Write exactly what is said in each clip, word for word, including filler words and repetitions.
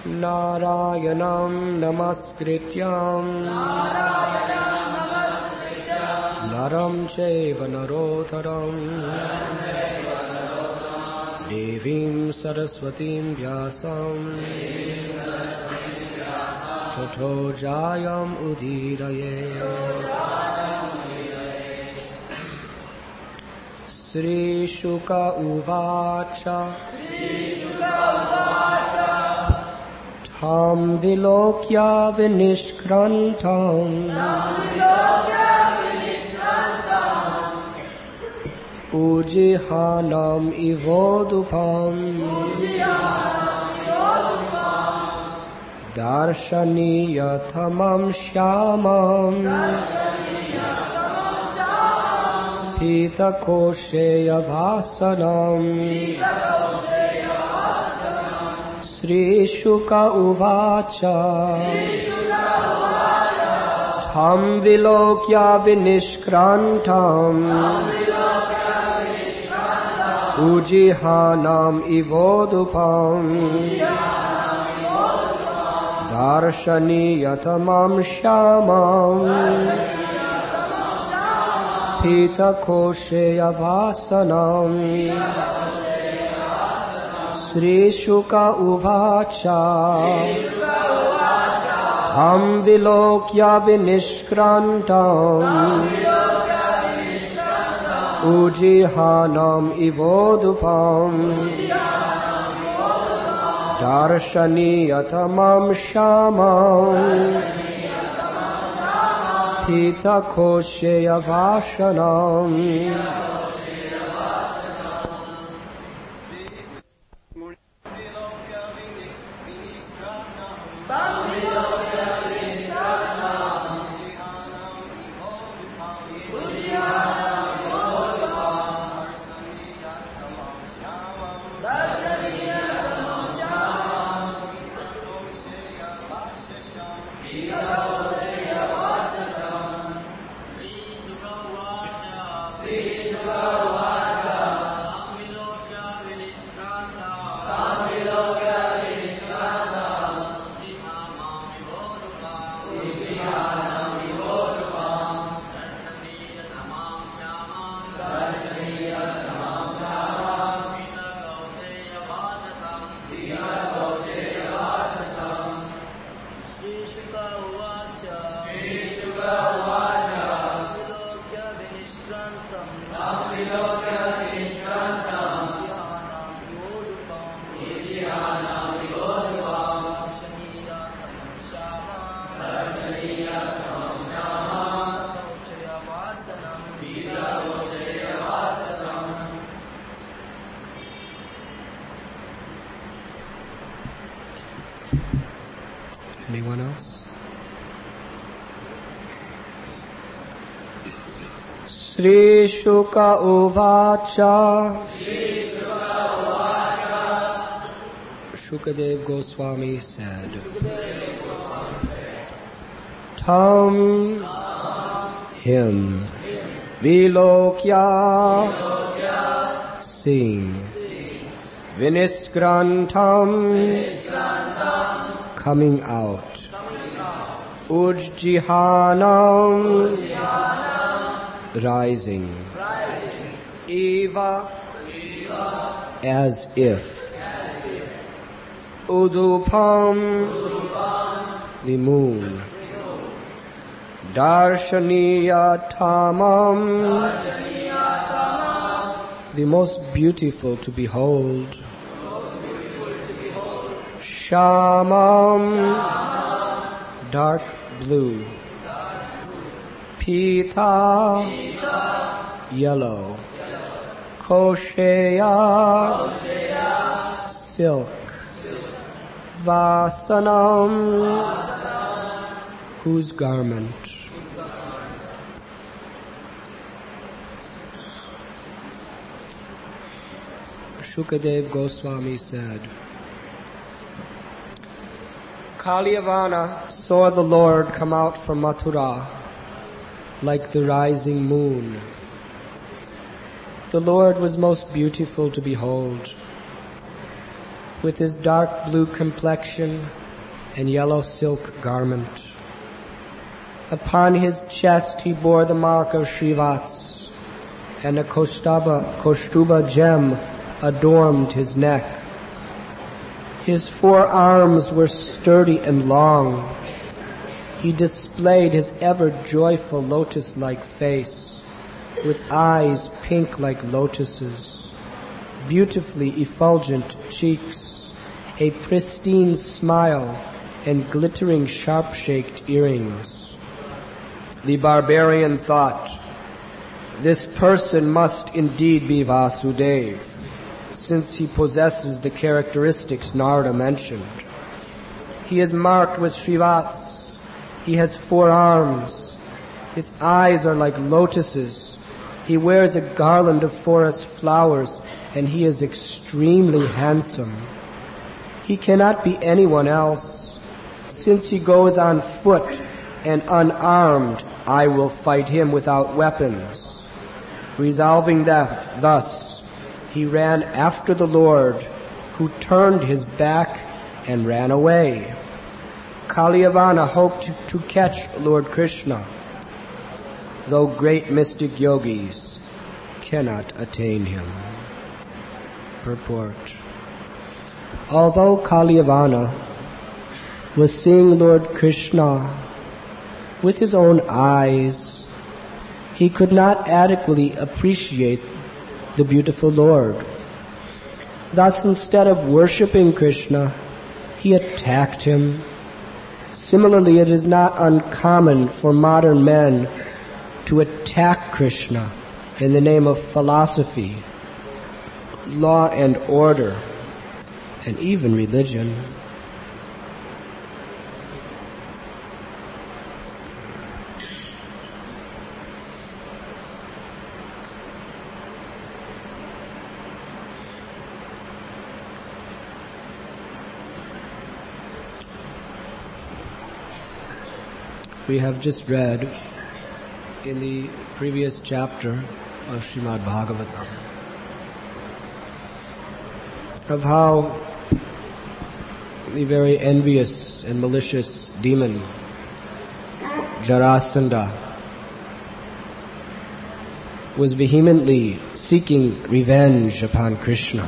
Narayanam namaskrityam Naram chaiva narotaram Devim saraswatim vyasam Tato jayam udiraye Sri Shuka uvacha Tam vilokya vinishkrantam Ujihanam ivodupam Darshaniyathamam shyamam Pita kosheya bhasanam Sri Shuka uvacha Tham vilokya vinishkrantam Ujihanam ivodupam Darshaniyatamam shyamam Pita kosheya bhasanam Sri Shuka uvacha Tham vilokya vinishkrantam Ujihanam ivodupam Darshaniyatamam shyamam Pita kosheya bhasanam Anyone else? Sri Shuka uvacha Shukadev Goswami said, Tam him vilokya seeing Viniskrantam coming out Ujjihanam rising Eva as if Udupam the moon Darshaniyathamam the most beautiful to behold Shamam dark blue Pita yellow Kosheya silk Vasanam whose garment Shukadev Goswami said, Kalyavana saw the Lord come out from Mathura like the rising moon. The Lord was most beautiful to behold. with his dark blue complexion and yellow silk garment. Upon his chest he bore the mark of Srivats, and a Kaustuba, Kaustuba gem adorned his neck. His forearms were sturdy and long. He displayed his ever-joyful lotus-like face, with eyes pink like lotuses, beautifully effulgent cheeks, a pristine smile, and glittering sharp-shaped earrings. The barbarian thought, "This person must indeed be Vasudeva, since he possesses the characteristics Narada mentioned. He is marked with Srivats. He has four arms. His eyes are like lotuses. He wears a garland of forest flowers, and he is extremely handsome. He cannot be anyone else. Since he goes on foot and unarmed, I will fight him without weapons." Resolving that thus, he ran after the Lord, who turned his back and ran away. Kalyavana hoped to catch Lord Krishna, though great mystic yogis cannot attain him. Purport. Although Kalyavana was seeing Lord Krishna with his own eyes, he could not adequately appreciate the beautiful Lord. Thus, instead of worshipping Krishna, he attacked him. Similarly, it is not uncommon for modern men to attack Krishna in the name of philosophy, law and order, and even religion. We have just read in the previous chapter of Srimad Bhagavatam of how the very envious and malicious demon Jarasandha was vehemently seeking revenge upon Krishna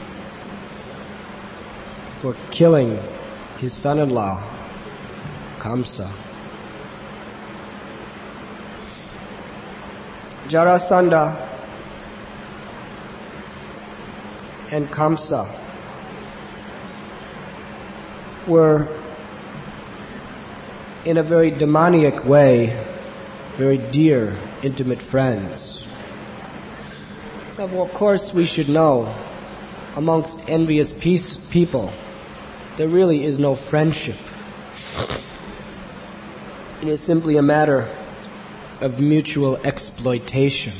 for killing his son-in-law Kamsa. Jarasandha and Kamsa were, in a very demoniac way, very dear, intimate friends. Now, of course, we should know, amongst envious peace people, there really is no friendship. It is simply a matter of mutual exploitation.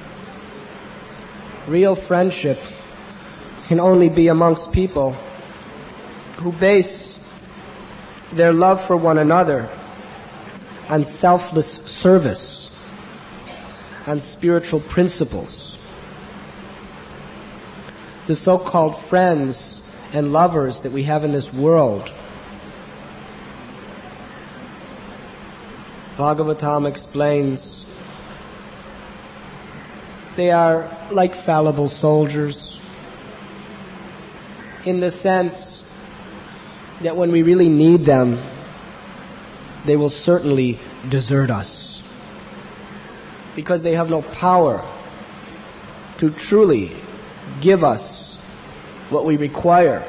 Real friendship can only be amongst people who base their love for one another on selfless service, on spiritual principles. The so-called friends and lovers that we have in this world, Bhagavatam explains, they are like fallible soldiers in the sense that when we really need them, they will certainly desert us because they have no power to truly give us what we require.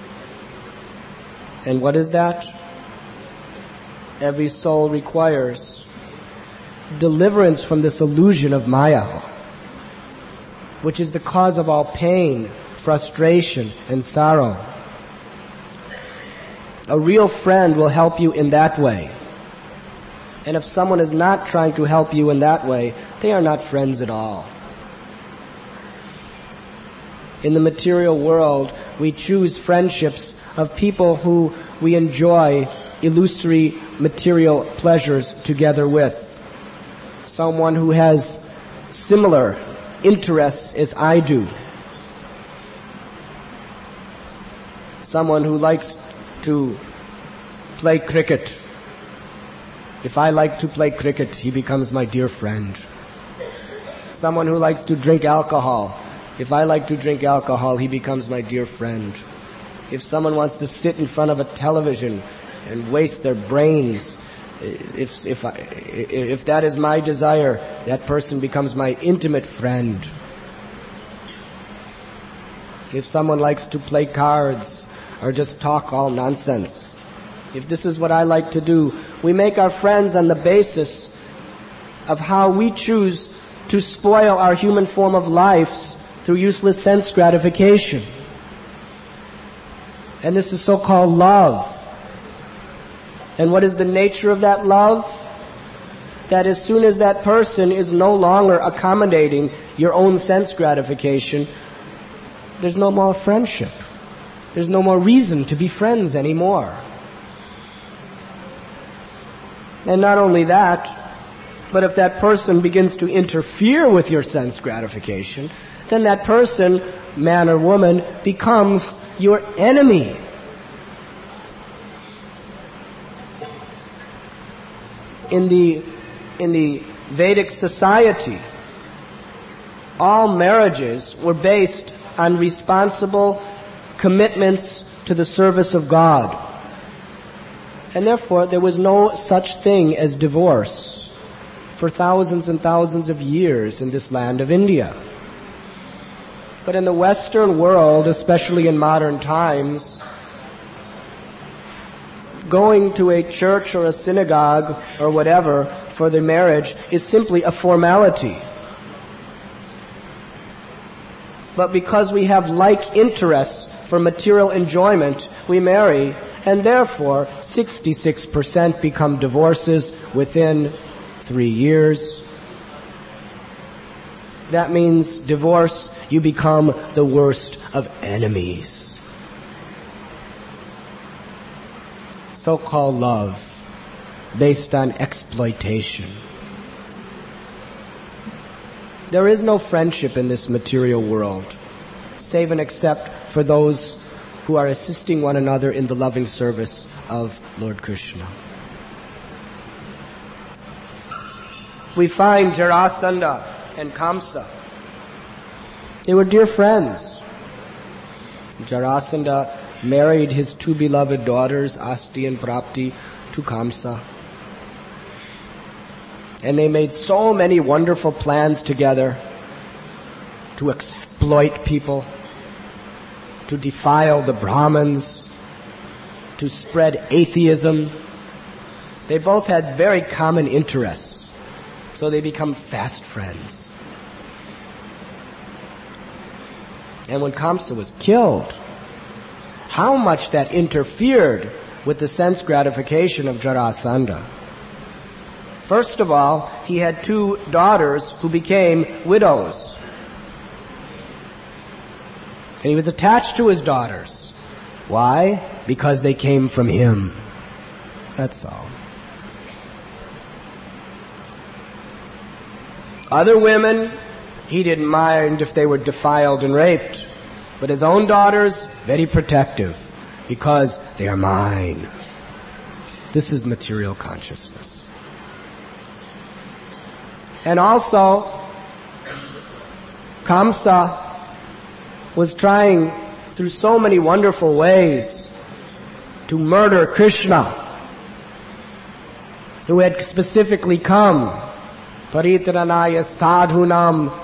And what is that? Every soul requires deliverance from this illusion of Maya, which is the cause of all pain, frustration, and sorrow. A real friend will help you in that way. And if someone is not trying to help you in that way, they are not friends at all. In the material world, we choose friendships of people who we enjoy illusory material pleasures together with. Someone who has similar interests as I do. someone who likes to play cricket. If I like to play cricket, he becomes my dear friend. Someone who likes to drink alcohol. If I like to drink alcohol, he becomes my dear friend. If someone wants to sit in front of a television and waste their brains, if if I, if that is my desire, that person becomes my intimate friend. If someone likes to play cards or just talk all nonsense, if this is what I like to do, we make our friends on the basis of how we choose to spoil our human form of lives through useless sense gratification. And this is so-called love. And what is the nature of that love? That as soon as that person is no longer accommodating your own sense gratification, there's no more friendship. There's no more reason to be friends anymore. And not only that, but if that person begins to interfere with your sense gratification, then that person, man or woman, becomes your enemy. In the, in the Vedic society, all marriages were based on responsible commitments to the service of God. And therefore, there was no such thing as divorce for thousands and thousands of years in this land of India. But in the Western world, especially in modern times, going to a church or a synagogue or whatever for the marriage is simply a formality. But because we have like interests for material enjoyment, we marry, and therefore sixty-six percent become divorces within three years. That means divorce, you become the worst of enemies. So-called love, based on exploitation. There is no friendship in this material world, save and except for those who are assisting one another in the loving service of Lord Krishna. We find Jarasandha and Kamsa. They were dear friends. Jarasandha married his two beloved daughters, Asti and Prapti, to Kamsa. And they made so many wonderful plans together to exploit people, to defile the Brahmins, to spread atheism. They both had very common interests, so they become fast friends. And when Kamsa was killed, how much that interfered with the sense gratification of Jarasandha. First of all, he had two daughters who became widows. And he was attached to his daughters. Why? Because they came from him. That's all. Other women, he didn't mind if they were defiled and raped. But his own daughters, very protective, because they are mine. This is material consciousness. And also, Kamsa was trying through so many wonderful ways to murder Krishna, who had specifically come, Paritranaya Sadhunam,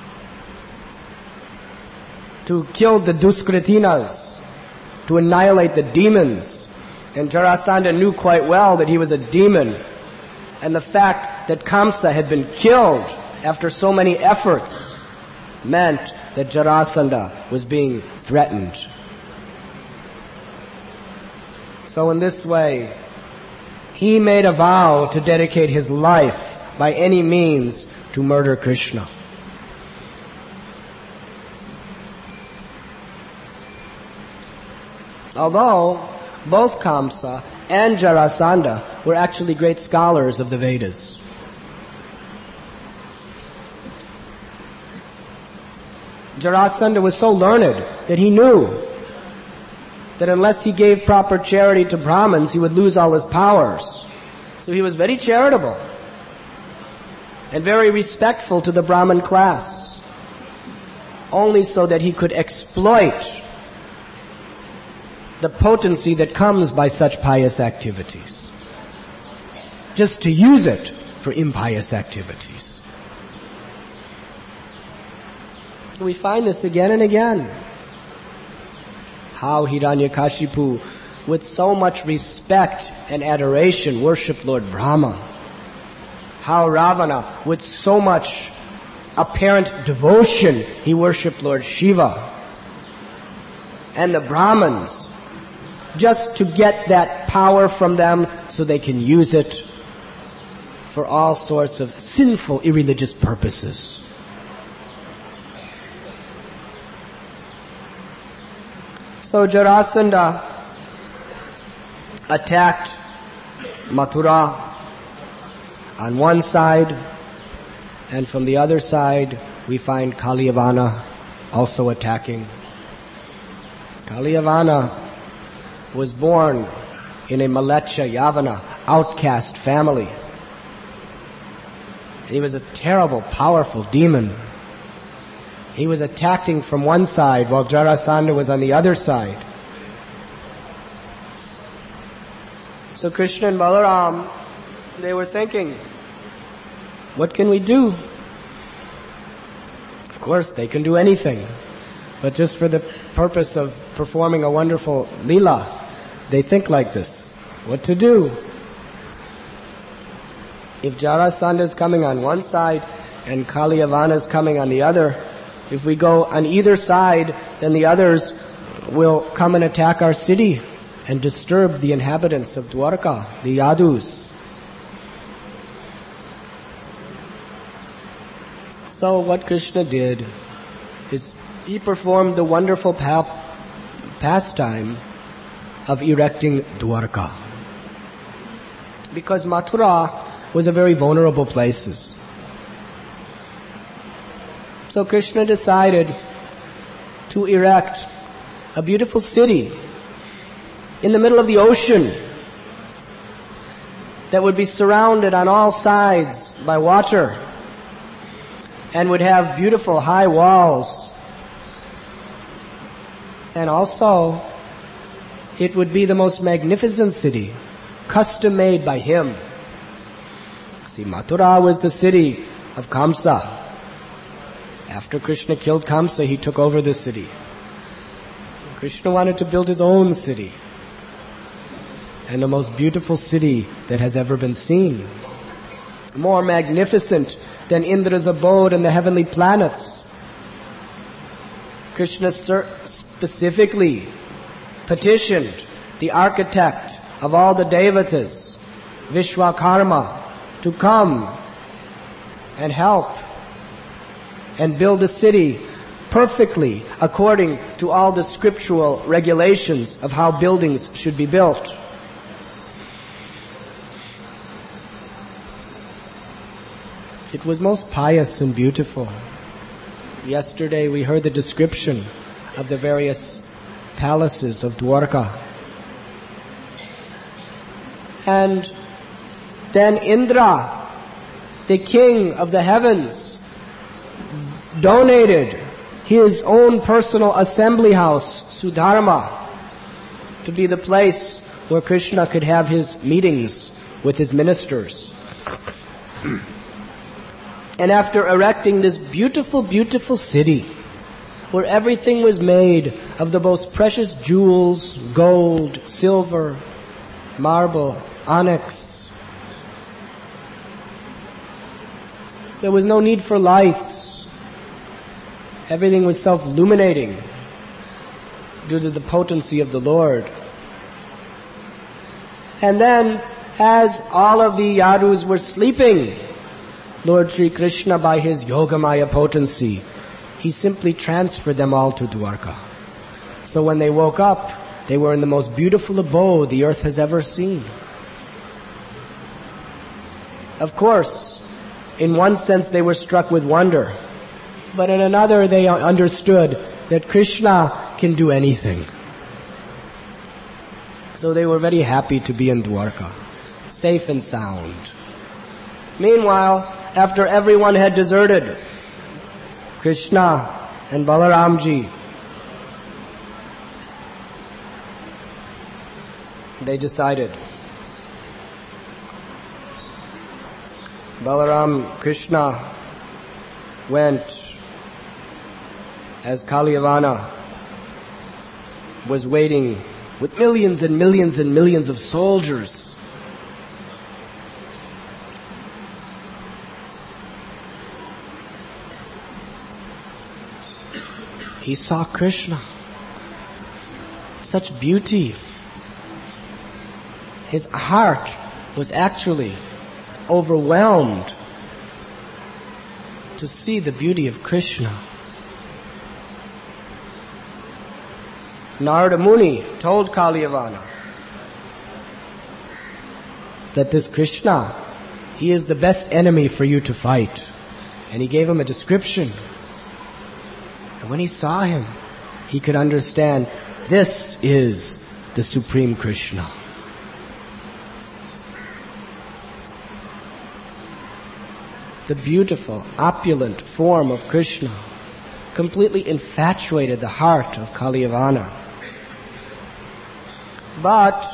to kill the Duskritinas, to annihilate the demons. And Jarasandha knew quite well that he was a demon. And the fact that Kamsa had been killed after so many efforts meant that Jarasandha was being threatened. So in this way, he made a vow to dedicate his life by any means to murder Krishna. Although both Kamsa and Jarasandha were actually great scholars of the Vedas. Jarasandha was so learned that he knew that unless he gave proper charity to Brahmins, he would lose all his powers. So he was very charitable and very respectful to the Brahmin class, only so that he could exploit the potency that comes by such pious activities, just to use it for impious activities. We find this again and again. How Hiranyakashipu, with so much respect and adoration, worshipped Lord Brahma. How Ravana, with so much apparent devotion, he worshipped Lord Shiva. And the Brahmins, just to get that power from them so they can use it for all sorts of sinful, irreligious purposes. So Jarasandha attacked Mathura on one side, and from the other side we find Kaliyavana also attacking. Kaliyavana was born in a Malecha Yavana, outcast family. He was a terrible, powerful demon. He was attacking from one side while Jarasandha was on the other side. So Krishna and Balaram, they were thinking, what can we do? Of course, they can do anything. But just for the purpose of performing a wonderful Leela, they think like this. What to do? If Jarasandha is coming on one side and Kaliyavana is coming on the other, if we go on either side, then the others will come and attack our city and disturb the inhabitants of Dwarka, the Yadus. So what Krishna did is he performed the wonderful pa- pastime of erecting Dwarka. Because Mathura was a very vulnerable place. So Krishna decided to erect a beautiful city in the middle of the ocean that would be surrounded on all sides by water and would have beautiful high walls. And also, it would be the most magnificent city, custom made by him. See, Mathura was the city of Kamsa. After Krishna killed Kamsa, he took over the city. Krishna wanted to build his own city, and the most beautiful city that has ever been seen. More magnificent than Indra's abode and the heavenly planets. Krishna specifically petitioned the architect of all the devatas, Vishwakarma, to come and help and build the city perfectly according to all the scriptural regulations of how buildings should be built. It was most pious and beautiful. Yesterday we heard the description of the various palaces of Dwarka. And then Indra, the king of the heavens, donated his own personal assembly house, Sudharma, to be the place where Krishna could have his meetings with his ministers. And after erecting this beautiful, beautiful city, where everything was made of the most precious jewels, gold, silver, marble, onyx, there was no need for lights. Everything was self-illuminating due to the potency of the Lord. And then, as all of the Yadus were sleeping, Lord Sri Krishna, by his Yogamaya potency, he simply transferred them all to Dwarka. So when they woke up, they were in the most beautiful abode the earth has ever seen. Of course, in one sense they were struck with wonder, but in another they understood that Krishna can do anything. So they were very happy to be in Dwarka, safe and sound. Meanwhile, after everyone had deserted, Krishna and Balaramji, they decided. Balaram, Krishna went as Kalyavana was waiting with millions and millions and millions of soldiers. He saw Krishna. Such beauty. His heart was actually overwhelmed to see the beauty of Krishna. Narada Muni told Kalyavana that this Krishna, he is the best enemy for you to fight. And he gave him a description. And when he saw him, he could understand this is the Supreme Krishna. The beautiful, opulent form of Krishna completely infatuated the heart of Kalyavana. But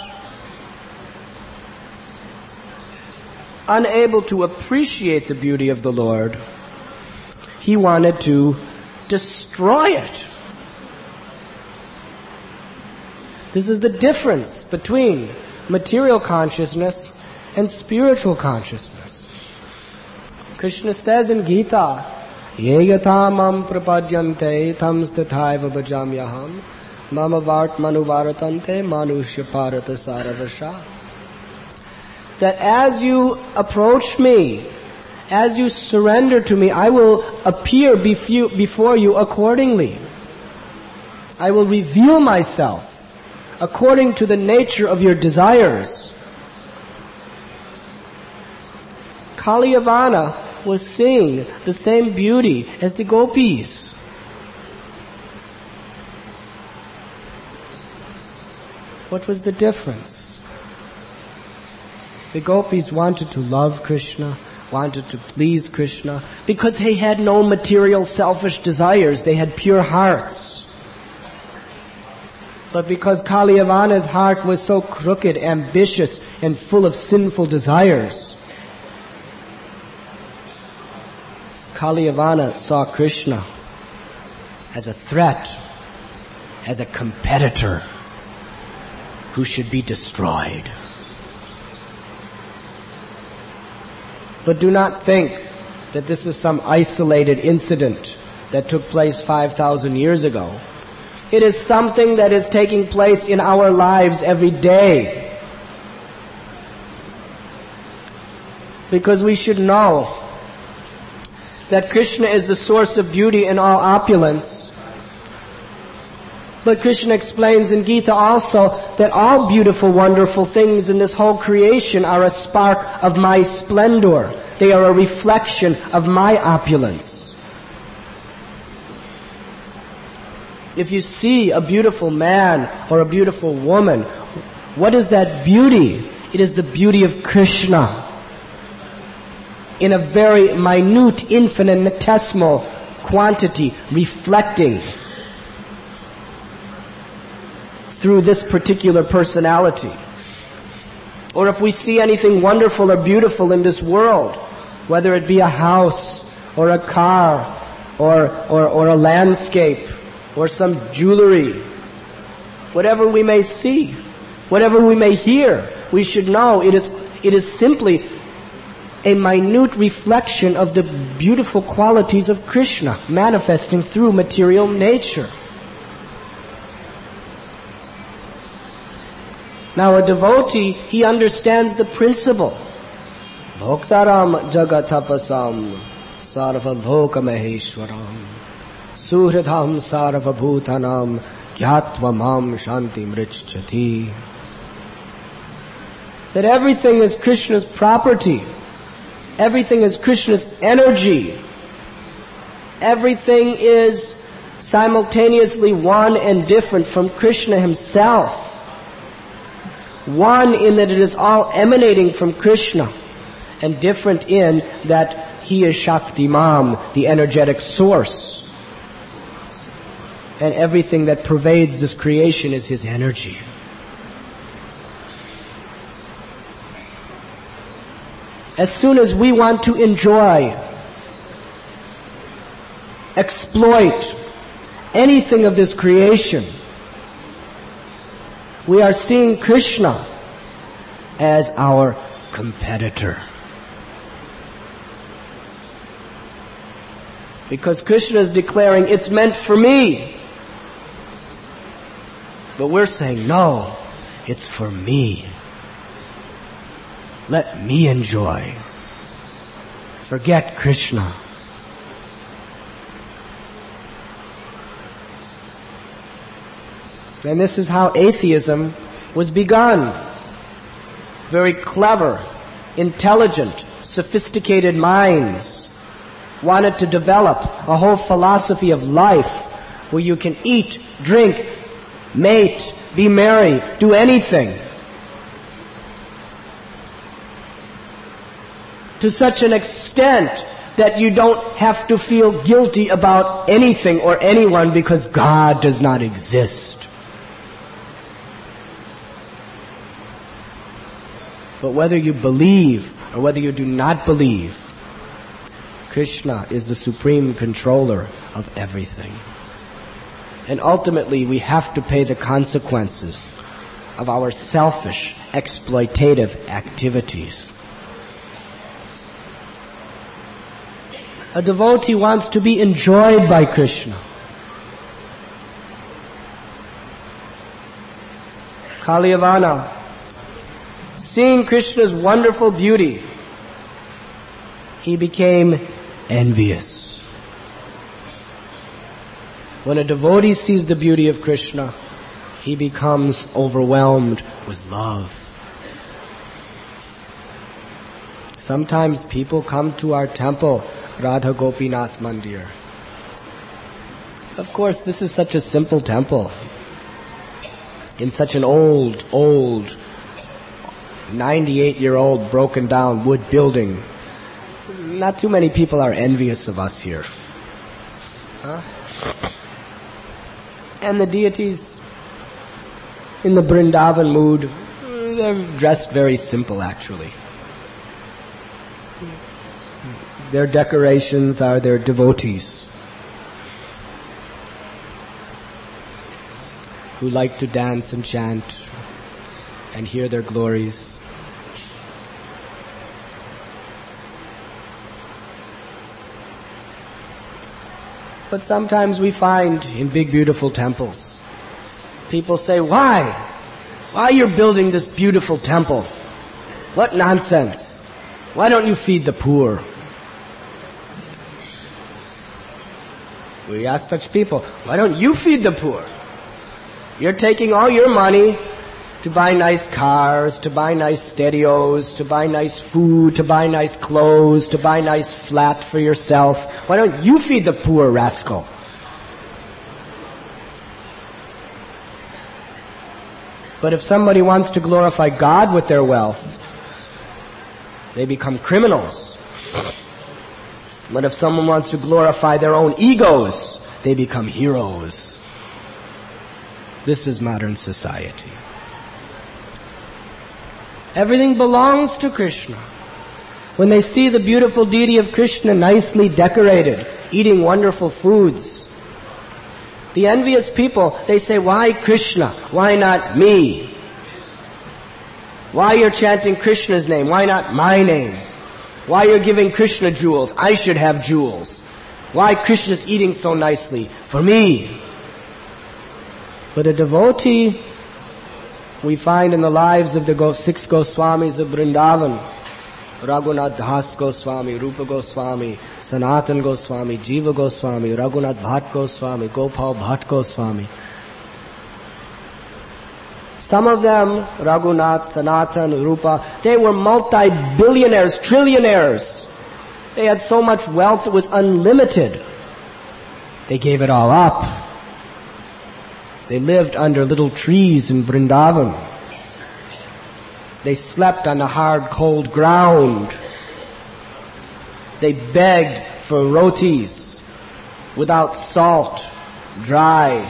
unable to appreciate the beauty of the Lord, he wanted to destroy it. This is the difference between material consciousness and spiritual consciousness. Krishna says in Gita, Ye yatha mam prapadyante tam stathaiva bhajamyaham mama vart manu varatante manushya parata saravasha. That as you approach me, as you surrender to me, I will appear before you accordingly. I will reveal myself according to the nature of your desires. Kalyavana was seeing the same beauty as the gopis. What was the difference? The gopis wanted to love Krishna, wanted to please Krishna, because they had no material selfish desires, they had pure hearts. But because Kalyavana's heart was so crooked, ambitious, and full of sinful desires, Kalyavana saw Krishna as a threat, as a competitor who should be destroyed. But do not think that this is some isolated incident that took place five thousand years ago. It is something that is taking place in our lives every day. Because we should know that Krishna is the source of beauty and all opulence. But Krishna explains in Gita also that all beautiful, wonderful things in this whole creation are a spark of my splendor. They are a reflection of my opulence. If you see a beautiful man or a beautiful woman, what is that beauty? It is the beauty of Krishna. In a very minute, infinitesimal quantity, reflecting through this particular personality. Or if we see anything wonderful or beautiful in this world, whether it be a house or a car or, or, or a landscape or some jewelry, whatever we may see, whatever we may hear, we should know it is, it is simply a minute reflection of the beautiful qualities of Krishna manifesting through material nature. Now a devotee, he understands the principle. Bhoktaram jagatapasam sarva loka maheshwaram suhridham sarva bhutanam gyatva mam shanti mrichchati. That everything is Krishna's property. Everything is Krishna's energy. Everything is simultaneously one and different from Krishna himself. One in that it is all emanating from Krishna, and different in that he is Shaktiman, the energetic source. And everything that pervades this creation is his energy. As soon as we want to enjoy, exploit anything of this creation, we are seeing Krishna as our competitor. Because Krishna is declaring, it's meant for me. But we're saying, no, it's for me. Let me enjoy. Forget Krishna. And this is how atheism was begun. Very clever, intelligent, sophisticated minds wanted to develop a whole philosophy of life where you can eat, drink, mate, be merry, do anything. To such an extent that you don't have to feel guilty about anything or anyone because God does not exist. But whether you believe or whether you do not believe, Krishna is the supreme controller of everything. And ultimately we have to pay the consequences of our selfish, exploitative activities. A devotee wants to be enjoyed by Krishna. Kalyavana, seeing Krishna's wonderful beauty, he became envious. When a devotee sees the beauty of Krishna, he becomes overwhelmed with love. Sometimes people come to our temple, Radha Gopinath Mandir. Of course, this is such a simple temple. In such an old, old, ninety-eight-year-old broken down wood building. Not too many people are envious of us here. Huh? And the deities in the Vrindavan mood, they're dressed very simple actually. Their decorations are their devotees who like to dance and chant and hear their glories. But sometimes we find in big beautiful temples, people say, why? Why you're building this beautiful temple? What nonsense. Why don't you feed the poor? We ask such people, why don't you feed the poor? You're taking all your money to buy nice cars, to buy nice stereos, to buy nice food, to buy nice clothes, to buy nice flat for yourself. Why don't you feed the poor, rascal? But if somebody wants to glorify God with their wealth, they become criminals. But if someone wants to glorify their own egos, they become heroes. This is modern society. Everything belongs to Krishna. When they see the beautiful deity of Krishna nicely decorated, eating wonderful foods, the envious people, they say, why Krishna? Why not me? Why you're chanting Krishna's name? Why not my name? Why you're giving Krishna jewels? I should have jewels. Why Krishna's eating so nicely? For me. But a devotee, we find in the lives of the six Goswamis of Vrindavan, Raghunath Das Goswami, Rupa Goswami, Sanatan Goswami, Jiva Goswami, Raghunath Bhatt Goswami, Gopal Bhatt Goswami. Some of them, Raghunath, Sanatan, Rupa, they were multi-billionaires, trillionaires. They had so much wealth it was unlimited. They gave it all up. They lived under little trees in Vrindavan. They slept on the hard, cold ground. They begged for rotis without salt, dry.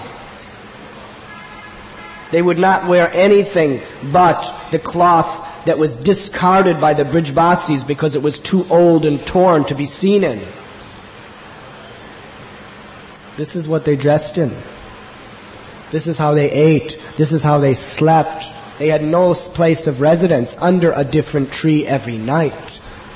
They would not wear anything but the cloth that was discarded by the Brijbasis because it was too old and torn to be seen in. This is what they dressed in. This is how they ate. This is how they slept. They had no place of residence under a different tree every night.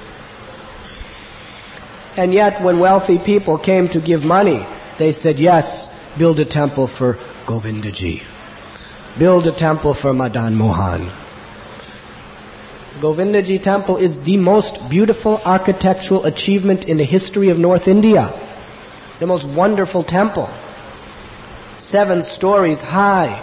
And yet when wealthy people came to give money, they said, yes, build a temple for Govindaji. Build a temple for Madan Mohan. Govindaji temple is the most beautiful architectural achievement in the history of North India. The most wonderful temple. Seven stories high.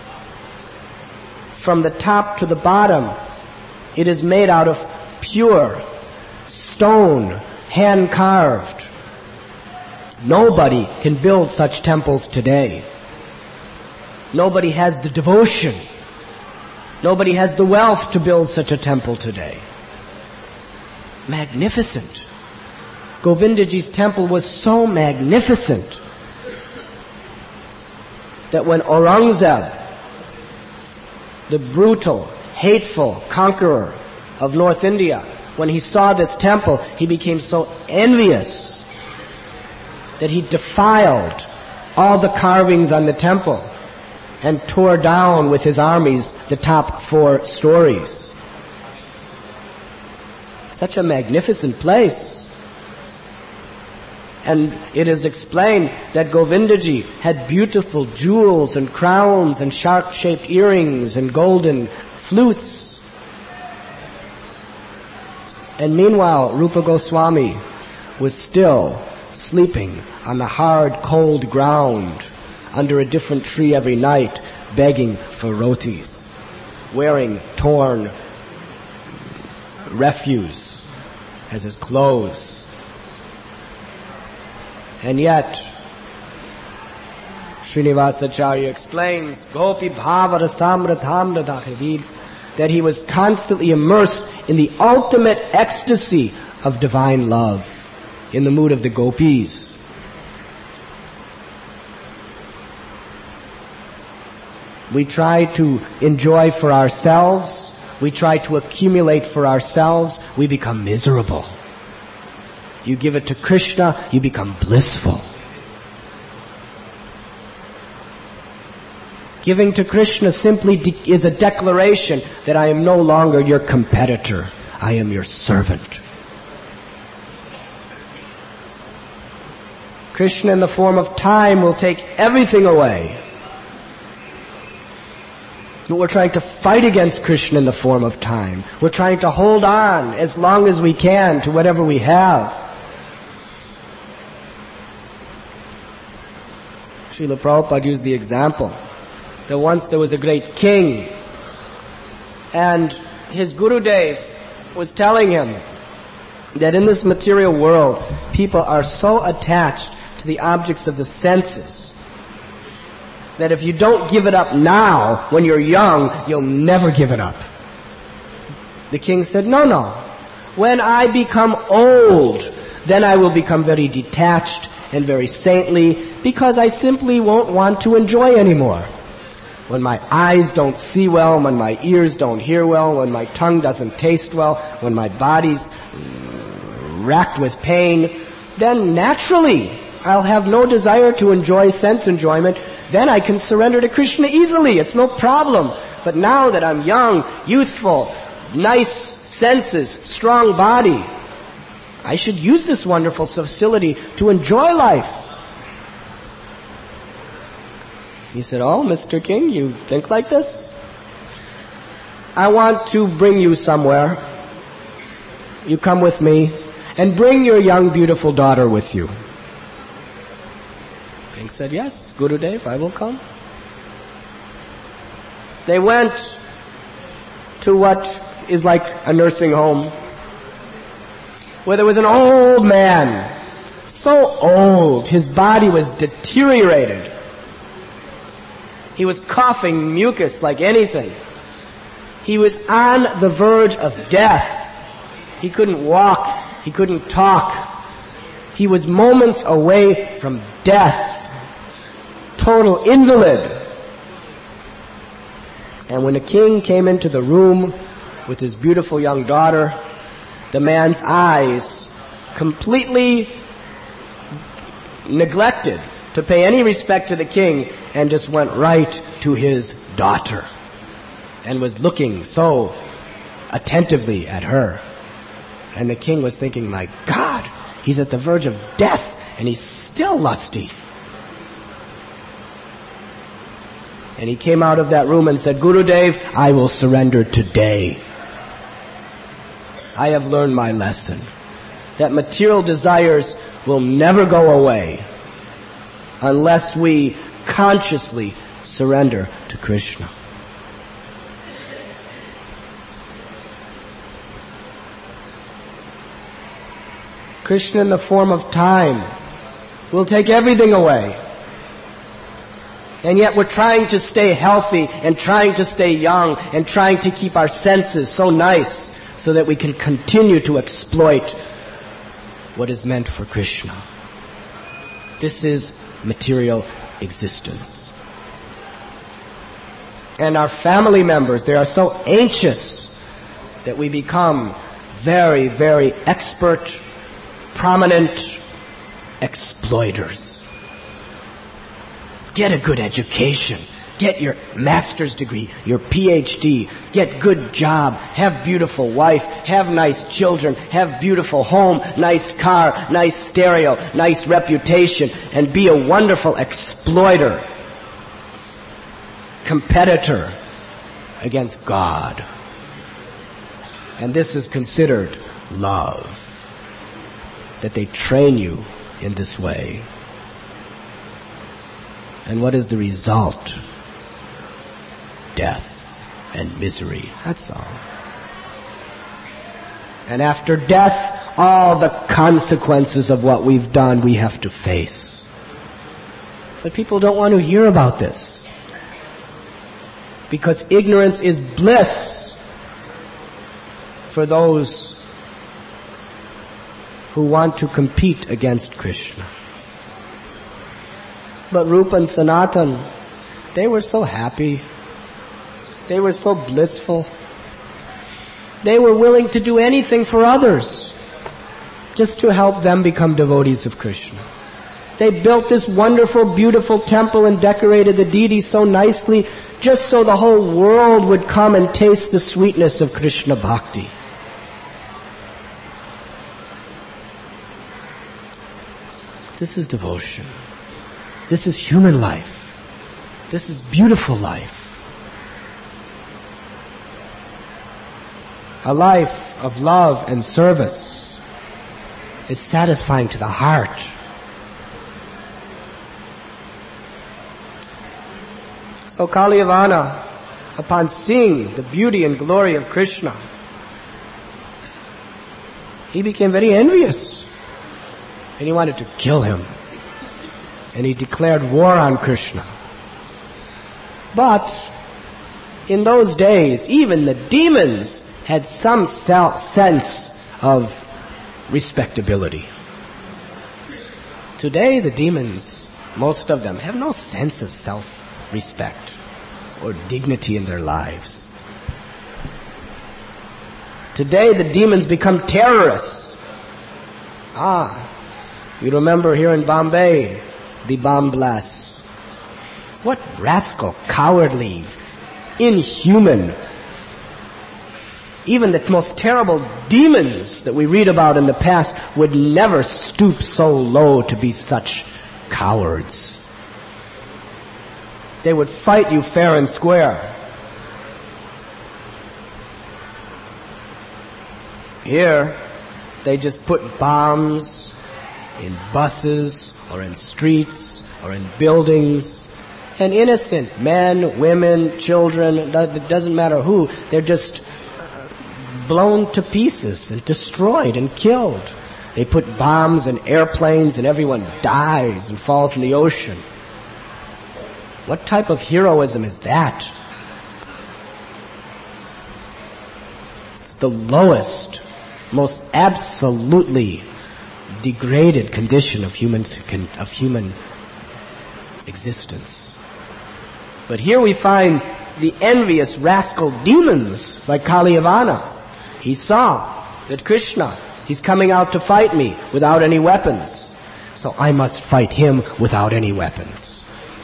From the top to the bottom, it is made out of pure stone, hand-carved. Nobody can build such temples today. Nobody has the devotion. Nobody has the wealth to build such a temple today. Magnificent. Govindaji's temple was so magnificent that when Aurangzeb, the brutal, hateful conqueror of North India, when he saw this temple, he became so envious that he defiled all the carvings on the temple and tore down with his armies the top four stories. Such a magnificent place. And it is explained that Govindaji had beautiful jewels and crowns and shark-shaped earrings and golden flutes. And meanwhile, Rupa Goswami was still sleeping on the hard, cold ground under a different tree every night, begging for rotis, wearing torn refuse as his clothes. And yet, Srinivasacharya explains, Gopi Bhavara Samratamradhahavid, that he was constantly immersed in the ultimate ecstasy of divine love, in the mood of the gopis. We try to enjoy for ourselves, we try to accumulate for ourselves, we become miserable. You give it to Krishna, you become blissful. Giving to Krishna simply de- is a declaration that I am no longer your competitor. I am your servant. Krishna in the form of time will take everything away. But we're trying to fight against Krishna in the form of time. We're trying to hold on as long as we can to whatever we have. Srila Prabhupada used the example that once there was a great king and his Gurudev was telling him that in this material world people are so attached to the objects of the senses that if you don't give it up now when you're young, you'll never give it up. The king said, no, no. When I become old, then I will become very detached and very saintly, because I simply won't want to enjoy anymore. When my eyes don't see well, when my ears don't hear well, when my tongue doesn't taste well, when my body's racked with pain, then naturally I'll have no desire to enjoy sense enjoyment. Then I can surrender to Krishna easily. It's no problem. But now that I'm young, youthful, nice senses, strong body, I should use this wonderful facility to enjoy life. He said, oh, Mister King, you think like this? I want to bring you somewhere. You come with me and bring your young, beautiful daughter with you. King said, yes, Gurudev, I will come. They went to what is like a nursing home, where there was an old man, so old, his body was deteriorated. He was coughing mucus like anything. He was on the verge of death. He couldn't walk. He couldn't talk. He was moments away from death. Total invalid. And when the king came into the room with his beautiful young daughter, the man's eyes completely neglected to pay any respect to the king and just went right to his daughter and was looking so attentively at her. And the king was thinking, my God, he's at the verge of death and he's still lusty. And he came out of that room and said, Gurudev, I will surrender today. I have learned my lesson, that material desires will never go away unless we consciously surrender to Krishna. Krishna in the form of time will take everything away. And yet we're trying to stay healthy and trying to stay young and trying to keep our senses so nice so that we can continue to exploit what is meant for Krishna. This is material existence. And our family members, they are so anxious that we become very, very expert, prominent exploiters. Get a good education. Get your master's degree, your P H D, get good job, have beautiful wife, have nice children, have beautiful home, nice car, nice stereo, nice reputation, and be a wonderful exploiter, competitor against God. And this is considered love, that they train you in this way. And what is the result? Death and misery. That's all. And after death, all the consequences of what we've done we have to face. But people don't want to hear about this. Because ignorance is bliss for those who want to compete against Krishna. But Rupa and Sanatan, they were so happy. They were so blissful. They were willing to do anything for others just to help them become devotees of Krishna. They built this wonderful, beautiful temple and decorated the deity so nicely just so the whole world would come and taste the sweetness of Krishna Bhakti. This is devotion. This is human life. This is beautiful life. A life of love and service is satisfying to the heart. So Kalyavana, upon seeing the beauty and glory of Krishna, he became very envious. And he wanted to kill him. And he declared war on Krishna. But in those days, even the demons had some sense of respectability. Today, the demons, most of them, have no sense of self-respect or dignity in their lives. Today, the demons become terrorists. Ah, you remember here in Bombay, the bomb blasts. What rascal, cowardly, inhuman. Even the most terrible demons that we read about in the past would never stoop so low to be such cowards. They would fight you fair and square. Here, they just put bombs in buses or in streets or in buildings. And innocent men, women, children, it doesn't matter who, they're just blown to pieces and destroyed and killed. They put bombs in airplanes and everyone dies and falls in the ocean. What type of heroism is that? the lowest, most absolutely degraded condition of human, of human existence. But here we find the envious rascal demons like Kaliyavana. He saw that Krishna, he's coming out to fight me without any weapons. So I must fight him without any weapons.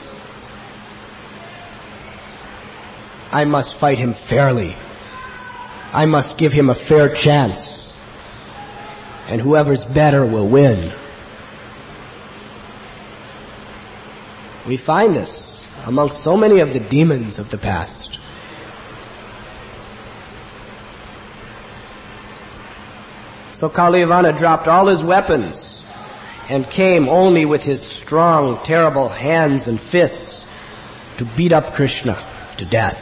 I must fight him fairly. I must give him a fair chance. And whoever's better will win. We find this amongst so many of the demons of the past. So Kaliyavana dropped all his weapons and came only with his strong, terrible hands and fists to beat up Krishna to death.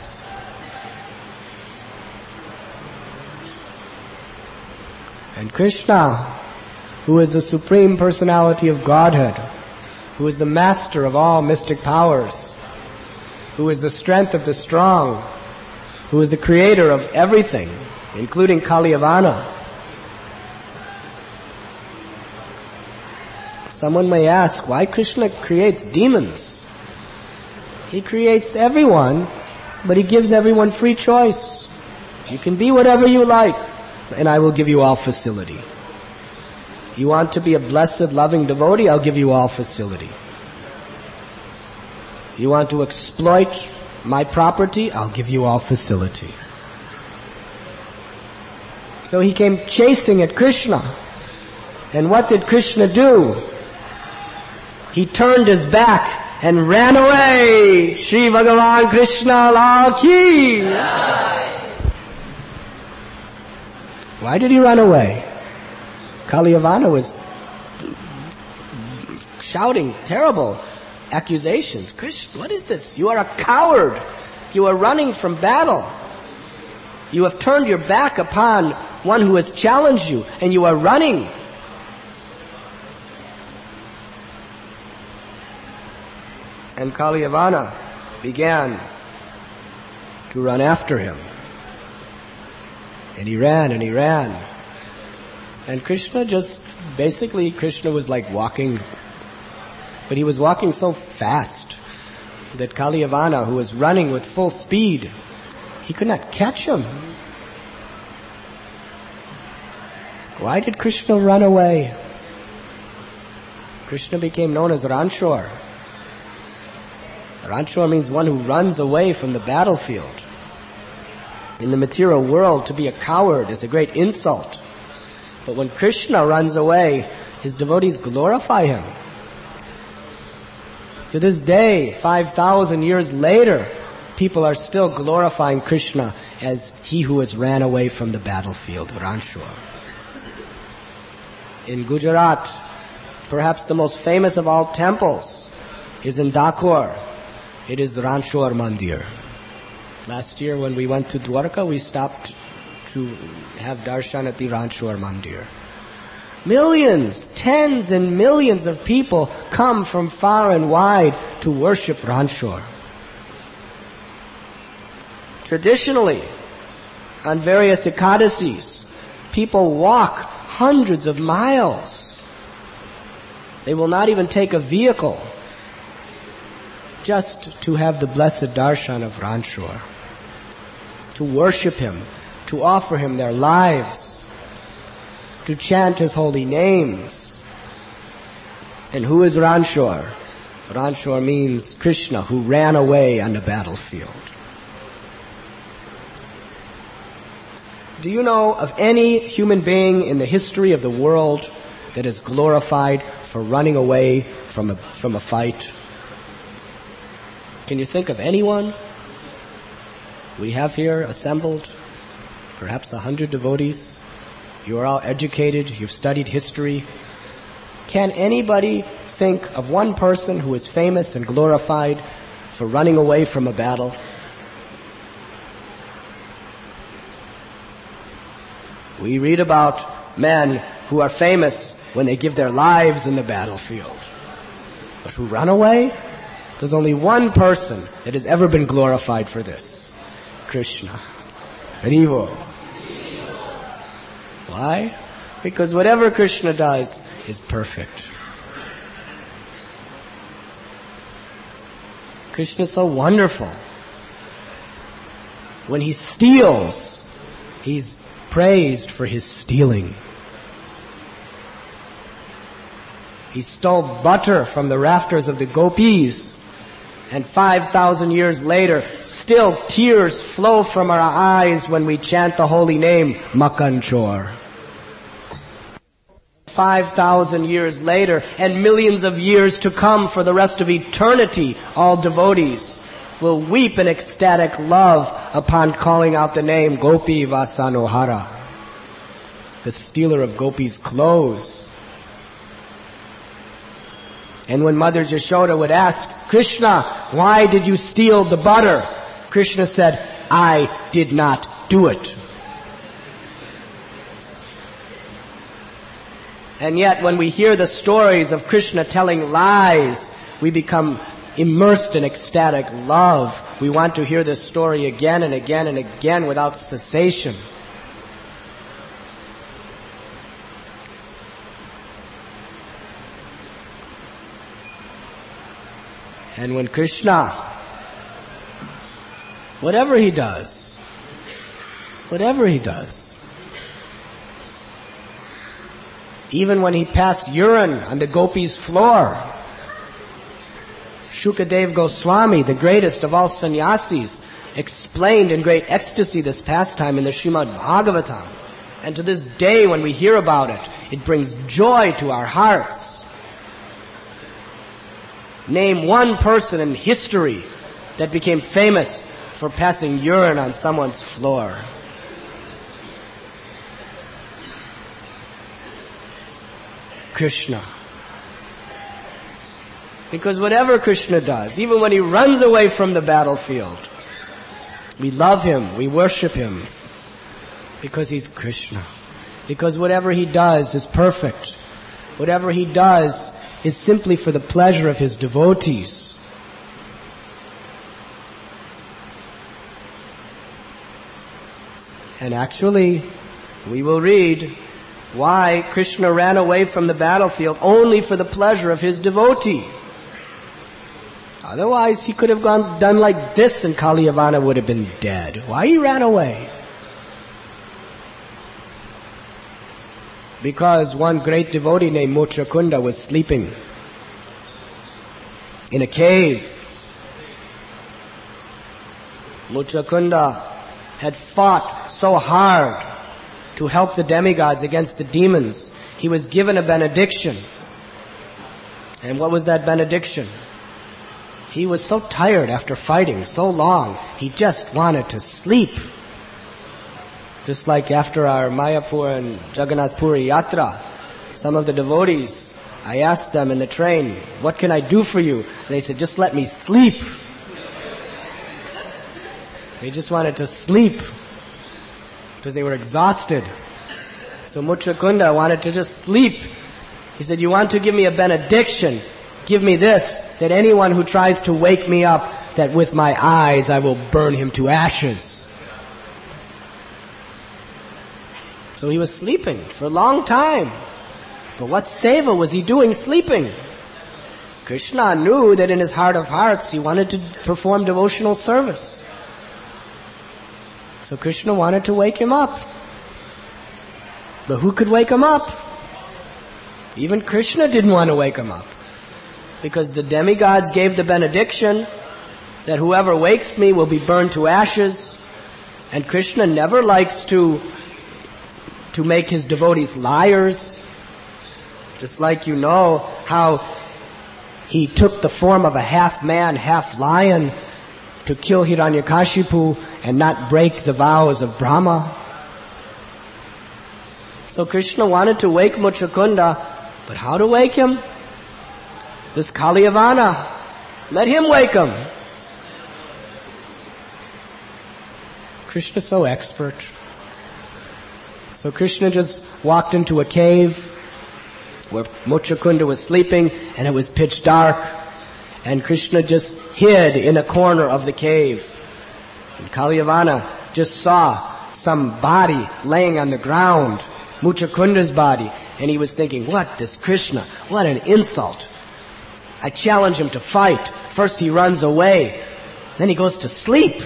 And Krishna, who is the Supreme Personality of Godhead, who is the master of all mystic powers, who is the strength of the strong, who is the creator of everything, including Kaliyavana. Someone may ask, why Krishna creates demons? He creates everyone, but he gives everyone free choice. You can be whatever you like, and I will give you all facility. You want to be a blessed, loving devotee, I'll give you all facility. You want to exploit my property, I'll give you all facility. So he came chasing at Krishna. And what did Krishna do? He turned his back and ran away. Shri Bhagavan Krishna Lal Ki. Why did he run away? Kaliyavana was shouting terrible accusations. Krishna, what is this? You are a coward. You are running from battle. You have turned your back upon one who has challenged you, and you are running. And Kaliyavana began to run after him. And he ran and he ran. And Krishna just, basically Krishna was like walking, but he was walking so fast that Kaliyavana, who was running with full speed, he could not catch him. Why did Krishna run away? Krishna became known as Ranchor. Ranchor means one who runs away from the battlefield. In the material world, to be a coward is a great insult. But when Krishna runs away, his devotees glorify him. To this day, five thousand years later, people are still glorifying Krishna as he who has ran away from the battlefield, Ranchor. In Gujarat, perhaps the most famous of all temples is in Dakor. It is the Ranchor Mandir. Last year when we went to Dwarka, we stopped to have darshan at the Ranchor Mandir. Millions, tens and millions of people come from far and wide to worship Ranchor. Traditionally, on various Ekadasis, people walk hundreds of miles. They will not even take a vehicle just to have the blessed darshan of Ranchor, to worship him, to offer him their lives, to chant his holy names. And who is Ranchor? Ranchor means Krishna who ran away on the battlefield. Do you know of any human being in the history of the world that is glorified for running away from a, from a fight? Can you think of anyone? We have here assembled perhaps a hundred devotees. You are all educated. You've studied history. Can anybody think of one person who is famous and glorified for running away from a battle? We read about men who are famous when they give their lives in the battlefield. But who run away? There's only one person that has ever been glorified for this. Krishna. Haribo. Why? Because whatever Krishna does is perfect. Krishna is so wonderful. When he steals, he's praised for his stealing. He stole butter from the rafters of the gopis, and five thousand years later, still tears flow from our eyes when we chant the holy name, Makanchor. Five thousand years later, and millions of years to come for the rest of eternity, all devotees will weep in ecstatic love upon calling out the name Gopi Vasanohara, the stealer of gopis' clothes. And when Mother Yashoda would ask, Krishna, why did you steal the butter? Krishna said, I did not do it. And yet when we hear the stories of Krishna telling lies, we become immersed in ecstatic love. We want to hear this story again and again and again without cessation. And when Krishna, whatever he does, whatever he does, even when he passed urine on the gopis' floor, Shukadev Goswami, the greatest of all sannyasis, explained in great ecstasy this pastime in the Srimad Bhagavatam. And to this day when we hear about it, it brings joy to our hearts. Name one person in history that became famous for passing urine on someone's floor. Krishna. Because whatever Krishna does, even when he runs away from the battlefield, we love him, we worship him, because he's Krishna. Because whatever he does is perfect. Whatever he does is simply for the pleasure of his devotees. And actually, we will read why Krishna ran away from the battlefield only for the pleasure of his devotee. Otherwise, he could have gone done like this and Kaliyavana would have been dead. Why he ran away? Because one great devotee named Muchakunda was sleeping in a cave. Muchakunda had fought so hard to help the demigods against the demons. He was given a benediction. And what was that benediction? He was so tired after fighting so long, he just wanted to sleep. Just like after our Mayapur and Jagannath Puri Yatra, some of the devotees, I asked them in the train, what can I do for you? And they said, just let me sleep. They just wanted to sleep because they were exhausted. So Muchakunda wanted to just sleep. He said, you want to give me a benediction? Give me this, that anyone who tries to wake me up, that with my eyes I will burn him to ashes. So he was sleeping for a long time. But what seva was he doing sleeping? Krishna knew that in his heart of hearts he wanted to perform devotional service. So Krishna wanted to wake him up. But who could wake him up? Even Krishna didn't want to wake him up. Because the demigods gave the benediction that whoever wakes me will be burned to ashes. And Krishna never likes to, to make his devotees liars. Just like you know how he took the form of a half man, half lion to kill Hiranyakashipu and not break the vows of Brahma. So Krishna wanted to wake Muchakunda, but how to wake him? This Kaliyavana, let him wake him. Krishna's so expert. So Krishna just walked into a cave where Muchakunda was sleeping and it was pitch dark. And Krishna just hid in a corner of the cave. And Kaliyavana just saw some body laying on the ground. Muchakunda's body. And he was thinking, what, this Krishna? What an insult. I challenge him to fight. First he runs away. Then he goes to sleep.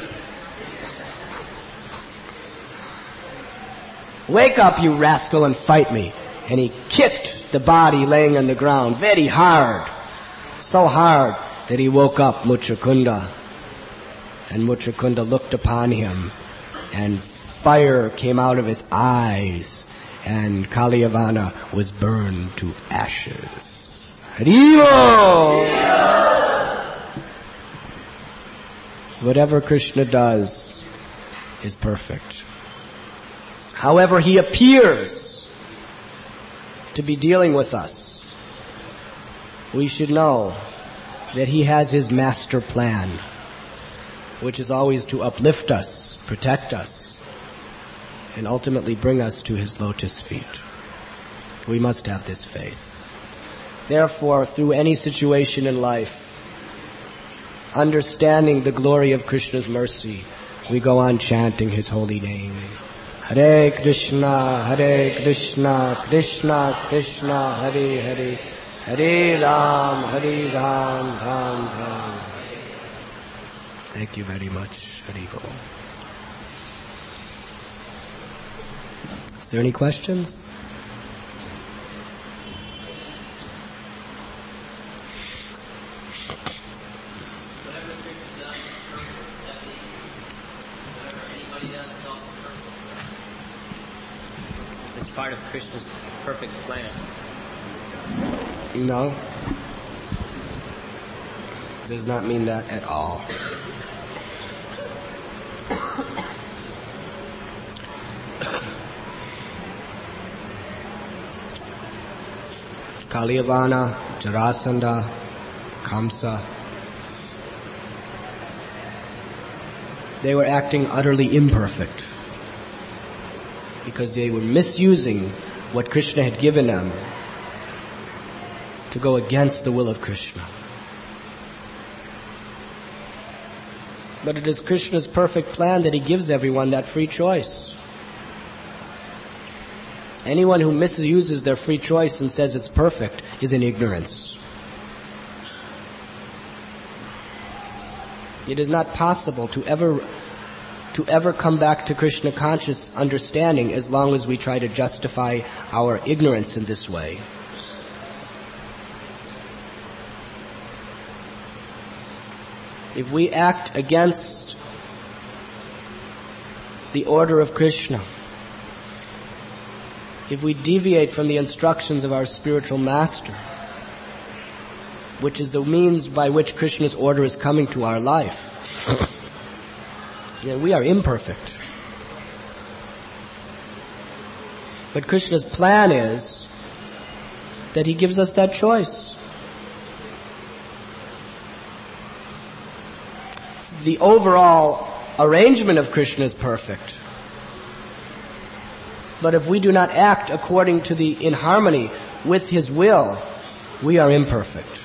Wake up, you rascal, and fight me. And he kicked the body laying on the ground very hard. So hard that he woke up Muchakunda. And Muchakunda looked upon him, and fire came out of his eyes, and Kaliyavana was burned to ashes. Haribo! Whatever Krishna does is perfect. However he appears to be dealing with us, we should know that he has his master plan, which is always to uplift us, protect us, and ultimately bring us to his lotus feet. We must have this faith. Therefore, through any situation in life, understanding the glory of Krishna's mercy, we go on chanting his holy name. Hare Krishna, Hare Krishna, Krishna Krishna, Hare Hare, Hare Ram, Hare Ram, Ram Ram. Thank you very much. Haribo. Is there any questions? Whatever Krishna does is perfect. That means whatever anybody does is also perfect. It's part of Krishna's perfect plan. No. Does not mean that at all. Kaliyavana, Jarasandha, Kamsa, they were acting utterly imperfect because they were misusing what Krishna had given them to go against the will of Krishna. But it is Krishna's perfect plan that he gives everyone that free choice. Anyone who misuses their free choice and says it's perfect is in ignorance. It is not possible to ever to ever come back to Krishna conscious understanding as long as we try to justify our ignorance in this way. If we act against the order of Krishna, if we deviate from the instructions of our spiritual master, which is the means by which Krishna's order is coming to our life, then we are imperfect. But Krishna's plan is that he gives us that choice. The overall arrangement of Krishna is perfect. But if we do not act according to the, in harmony with his will, we are imperfect.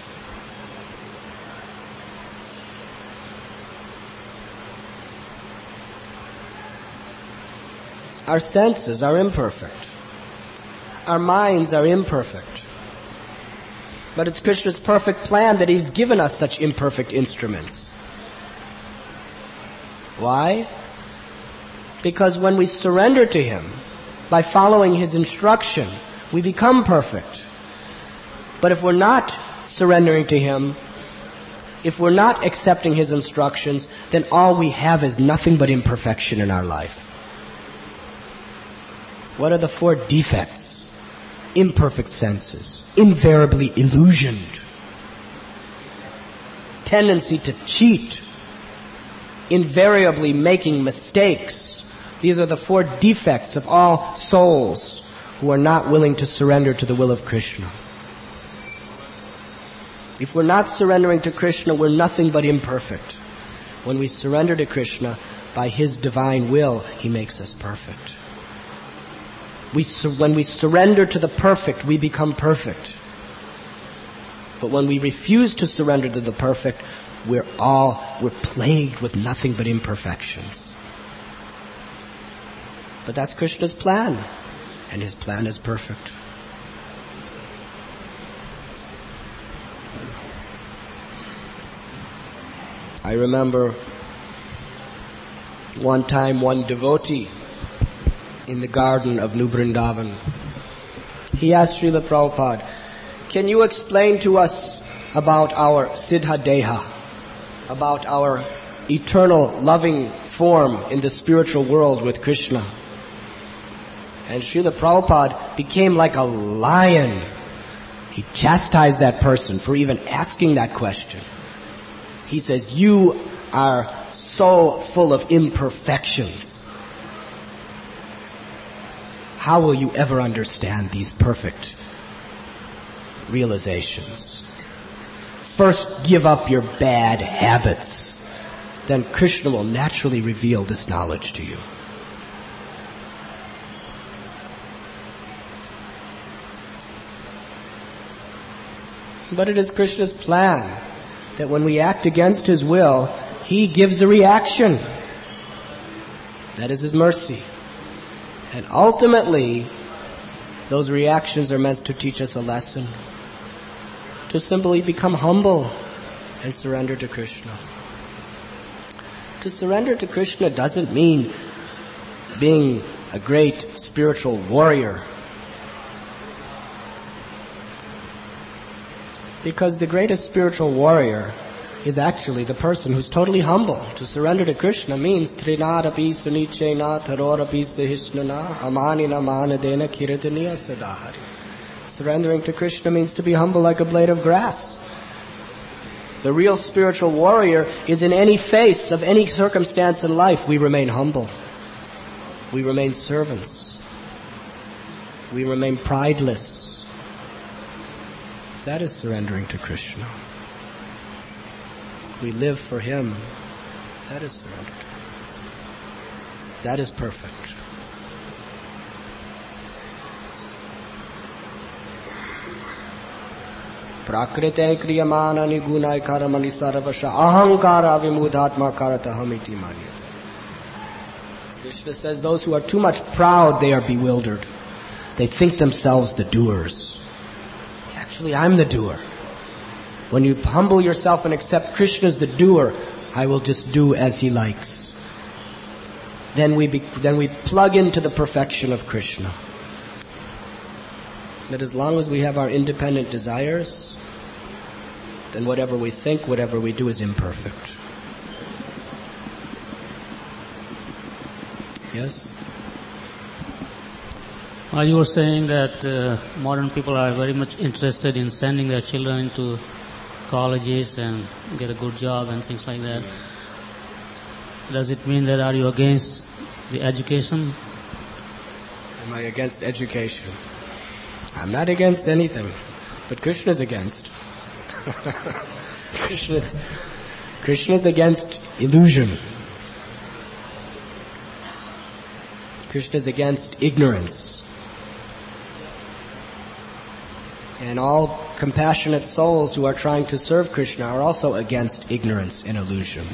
Our senses are imperfect. Our minds are imperfect. But it's Krishna's perfect plan that he's given us such imperfect instruments. Why? Because when we surrender to him, by following his instruction, we become perfect. But if we're not surrendering to him, if we're not accepting his instructions, then all we have is nothing but imperfection in our life. What are the four defects? Imperfect senses, invariably illusioned, tendency to cheat, invariably making mistakes. These are the four defects of all souls who are not willing to surrender to the will of Krishna. If we're not surrendering to Krishna, we're nothing but imperfect. When we surrender to Krishna, by his divine will, he makes us perfect. We, when we surrender to the perfect, we become perfect. But when we refuse to surrender to the perfect, we're all, we're plagued with nothing but imperfections. But that's Krishna's plan. and his plan is perfect. I remember one time one devotee in the garden of New Vrindavan, he asked Srila Prabhupada, can you explain to us about our Siddha Deha, about our eternal loving form in the spiritual world with Krishna? And Srila Prabhupada became like a lion. He chastised that person for even asking that question. He says, you are so full of imperfections. How will you ever understand these perfect realizations? First, give up your bad habits. Then Krishna will naturally reveal this knowledge to you. But it is Krishna's plan that when we act against his will, he gives a reaction. That is his mercy. And ultimately, those reactions are meant to teach us a lesson. To simply become humble and surrender to Krishna. To surrender to Krishna doesn't mean being a great spiritual warrior. Because the greatest spiritual warrior is actually the person who's totally humble. To surrender to Krishna means Trinadapi sunichena tarorapi sahishnana amanina manadena kirataniya sadahari. Surrendering to Krishna means to be humble like a blade of grass. The real spiritual warrior is in any face of any circumstance in life, we remain humble. We remain servants. We remain prideless. That is surrendering to Krishna. We live for him. That is surrendered. That is perfect. Prakrite kriyamana nigunai karamani saravasha ahankara vimudhatma karatahamiti manyate. Krishna says those who are too much proud, they are bewildered. They think themselves the doers. Actually, I'm the doer. When you humble yourself and accept Krishna as the doer, I will just do as he likes. Then we be, then we plug into the perfection of Krishna. That as long as we have our independent desires, then whatever we think, whatever we do is imperfect. Yes? Well, you were saying that uh, modern people are very much interested in sending their children into colleges and get a good job and things like that. Does it mean that are you against the education? Am I against education? I'm not against anything, but Krishna's against. Krishna's, Krishna's against illusion. Krishna's against ignorance. And all compassionate souls who are trying to serve Krishna are also against ignorance and illusion.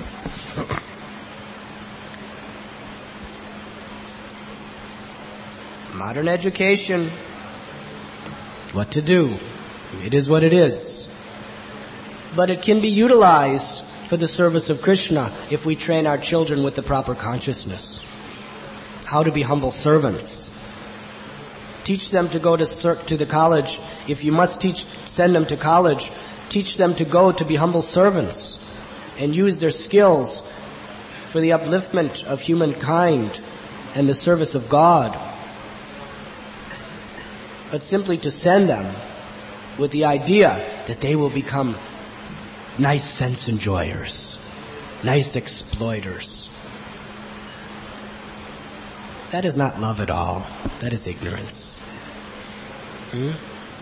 Modern education, what to do? It is what it is. But it can be utilized for the service of Krishna if we train our children with the proper consciousness. How to be humble servants. Teach them to go to to the college. If you must teach, send them to college. Teach them to go to be humble servants and use their skills for the upliftment of humankind and the service of God. But simply to send them with the idea that they will become nice sense enjoyers, nice exploiters. That is not love at all. That is ignorance. Hmm?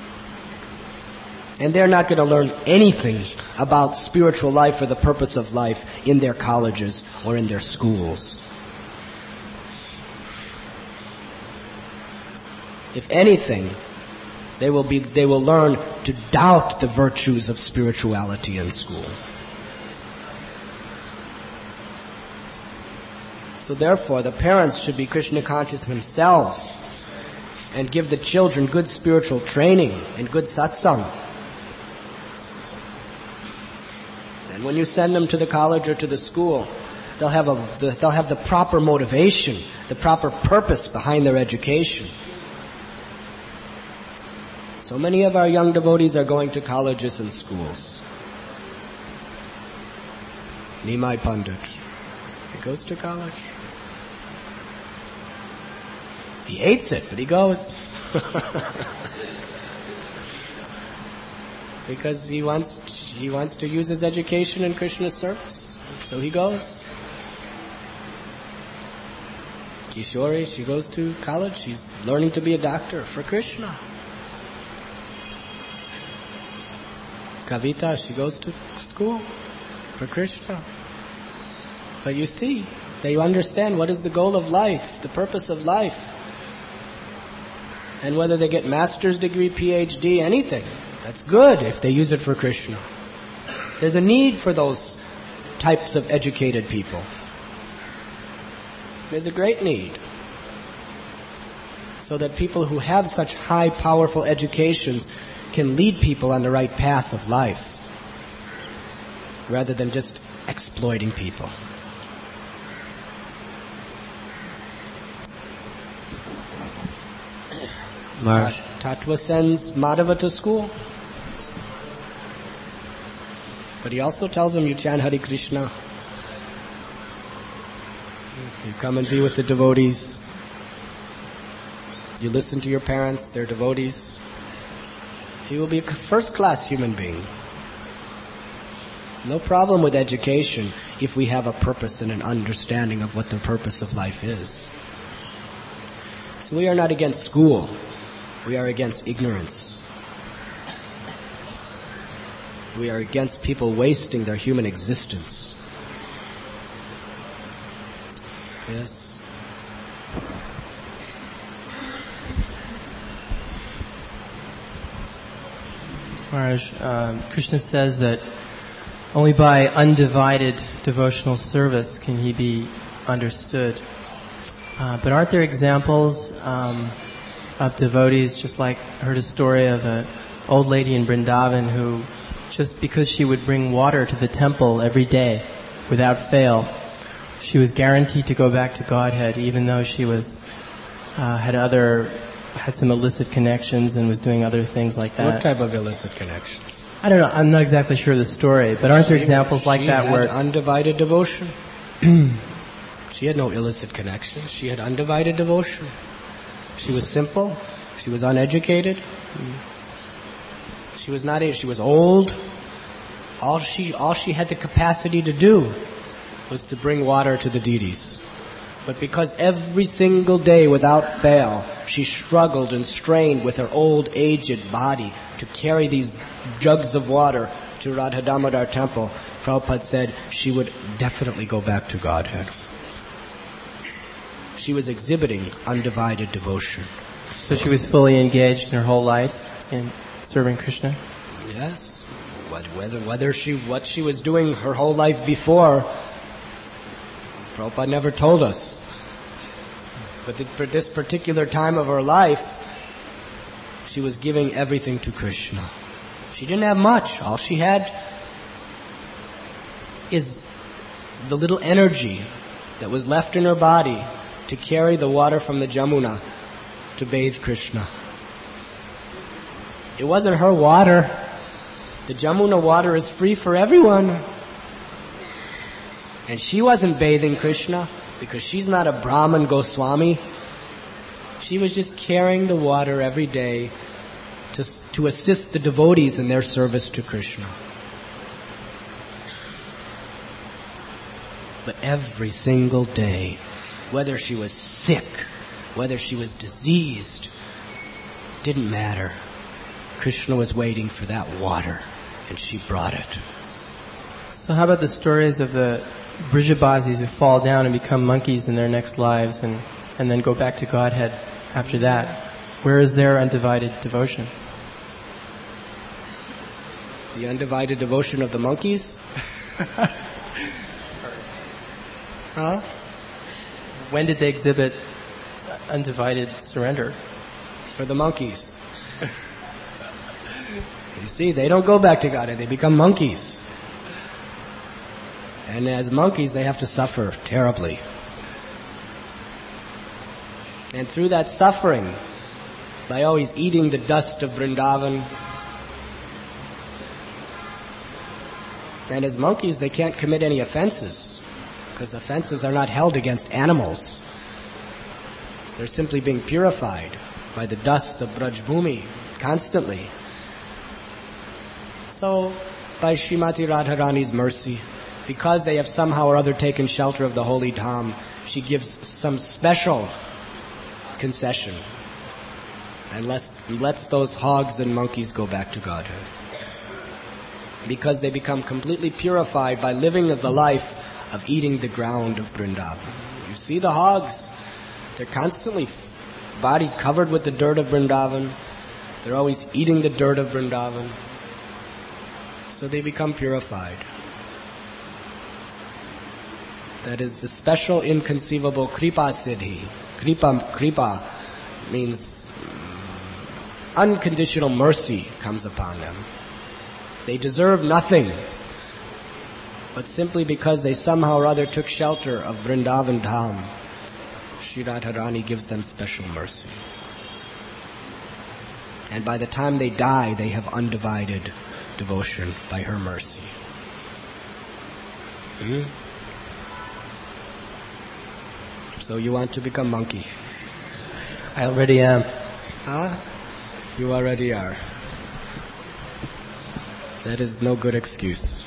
And they're not going to learn anything about spiritual life or the purpose of life in their colleges or in their schools. If anything, they will be they will learn to doubt the virtues of spirituality in school. So therefore, the parents should be Krishna conscious themselves and give the children good spiritual training and good satsang, then when you send them to the college or to the school, they'll have a the, they'll have the proper motivation, the proper purpose behind their education. So many of our young devotees are going to colleges and schools. Nimai Pandit, he goes to college. He hates it, but he goes. Because he wants he wants to use his education in Krishna's service. So he goes. Kishori, she goes to college. She's learning to be a doctor for Krishna. Kavita, she goes to school for Krishna. But you see, they understand what is the goal of life, the purpose of life. And whether they get master's degree, P H D, anything, that's good if they use it for Krishna. There's a need for those types of educated people. There's a great need. So that people who have such high, powerful educations can lead people on the right path of life, rather than just exploiting people. Maharaj. Tattva sends Madhava to school. But he also tells him, you chant Hare Krishna. You come and be with the devotees. You listen to your parents, they're devotees. He will be a first-class human being. No problem with education if we have a purpose and an understanding of what the purpose of life is. So we are not against school. We are against ignorance. We are against people wasting their human existence. Yes. Maharaj, uh, Krishna says that only by undivided devotional service can he be understood. Uh, but aren't there examples um, of devotees, just like I heard a story of an old lady in Vrindavan who, just because she would bring water to the temple every day without fail, she was guaranteed to go back to Godhead, even though she was uh, had other had some illicit connections and was doing other things like that. What type of illicit connections? I don't know. I'm not exactly sure of the story, but aren't there examples like that had where undivided devotion? She had no illicit connections. She had undivided devotion. She was simple. She was uneducated. She was not. She was old. All she, all she had the capacity to do was to bring water to the deities. But because every single day without fail, she struggled and strained with her old, aged body to carry these jugs of water to Radha Damodar temple, Prabhupada said she would definitely go back to Godhead. She was exhibiting undivided devotion. So she was fully engaged in her whole life in serving Krishna? Yes. Whether whether she what she was doing her whole life before, Prabhupada never told us. But for this particular time of her life, she was giving everything to Krishna. She didn't have much. All she had is the little energy that was left in her body to carry the water from the Jamuna to bathe Krishna. It wasn't her water. The Jamuna water is free for everyone. And she wasn't bathing Krishna because she's not a Brahman Goswami. She was just carrying the water every day to, to assist the devotees in their service to Krishna. But every single day, whether she was sick, whether she was diseased, didn't matter. Krishna was waiting for that water, and she brought it. So how about the stories of the Brijabazis who fall down and become monkeys in their next lives and, and then go back to Godhead after that? Where is their undivided devotion? The undivided devotion of the monkeys? Huh? When did they exhibit undivided surrender? for the monkeys. You see, they don't go back to Godhead, they become monkeys. And as monkeys, they have to suffer terribly. And through that suffering, by always eating the dust of Vrindavan, and as monkeys, they can't commit any offenses, because offenses are not held against animals. They're simply being purified by the dust of Brajbhumi constantly. So, by Srimati Radharani's mercy, because they have somehow or other taken shelter of the holy Dham, she gives some special concession and lets, lets those hogs and monkeys go back to Godhead. Because they become completely purified by living of the life of eating the ground of Vrindavan. You see the hogs, they're constantly body covered with the dirt of Vrindavan. They're always eating the dirt of Vrindavan. So they become purified. That is the special, inconceivable Kripa Siddhi. Kripa, Kripa means unconditional mercy comes upon them. They deserve nothing, but simply because they somehow or other took shelter of Vrindavan Dham, Sri Radharani gives them special mercy. And by the time they die, they have undivided devotion by her mercy. Hmm? So you want to become monkey? I already am. Huh? You already are. That is no good excuse.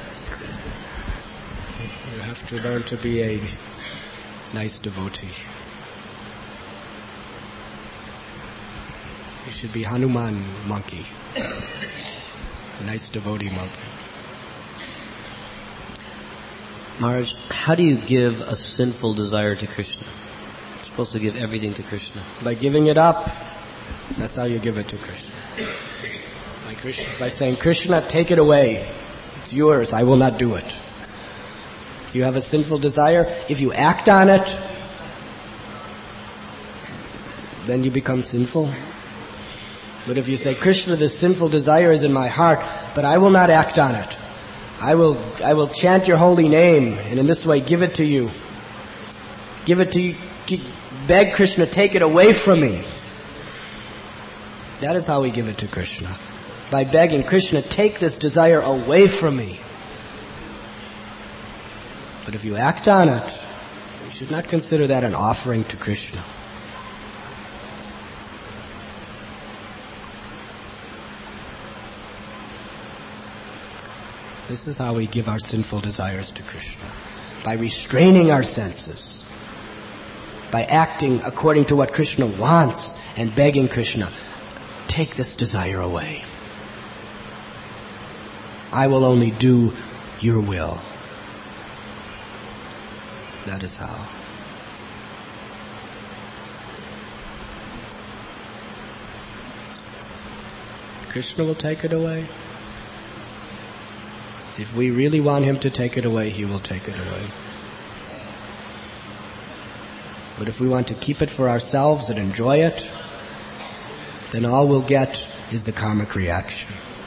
You have to learn to be a nice devotee. You should be Hanuman monkey. A nice devotee monkey. Maharaj, how do you give a sinful desire to Krishna? You're supposed to give everything to Krishna. By giving it up. That's how you give it to Krishna. By, Krishna, by saying, Krishna, take it away. It's yours. I will not do it. You have a sinful desire. If you act on it, then you become sinful. But if you say, Krishna, this sinful desire is in my heart, but I will not act on it. I will I will chant your holy name, and in this way give it to you. Give it to you. Beg Krishna, take it away from me. That is how we give it to Krishna. By begging Krishna, take this desire away from me. But if you act on it, you should not consider that an offering to Krishna. This is how we give our sinful desires to Krishna. By restraining our senses. By acting according to what Krishna wants and begging Krishna, take this desire away. I will only do your will. That is how. Krishna will take it away. If we really want him to take it away, he will take it away. But if we want to keep it for ourselves and enjoy it, then all we'll get is the karmic reaction.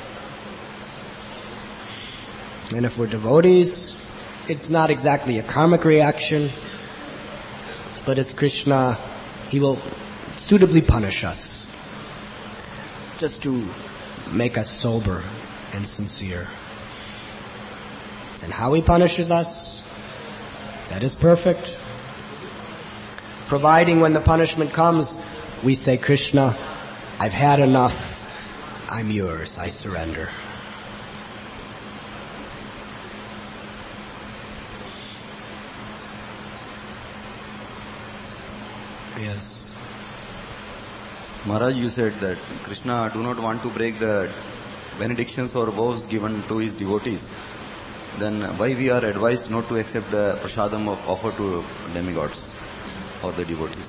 And if we're devotees, it's not exactly a karmic reaction, but it's Krishna. He will suitably punish us, just to make us sober and sincere. And how he punishes us, that is perfect. Providing when the punishment comes, we say, Krishna, I've had enough. I'm yours. I surrender. Yes. Maharaj, you said that Krishna do not want to break the benedictions or vows given to his devotees. Then why we are advised not to accept the prasadam of offer to demigods or the devotees?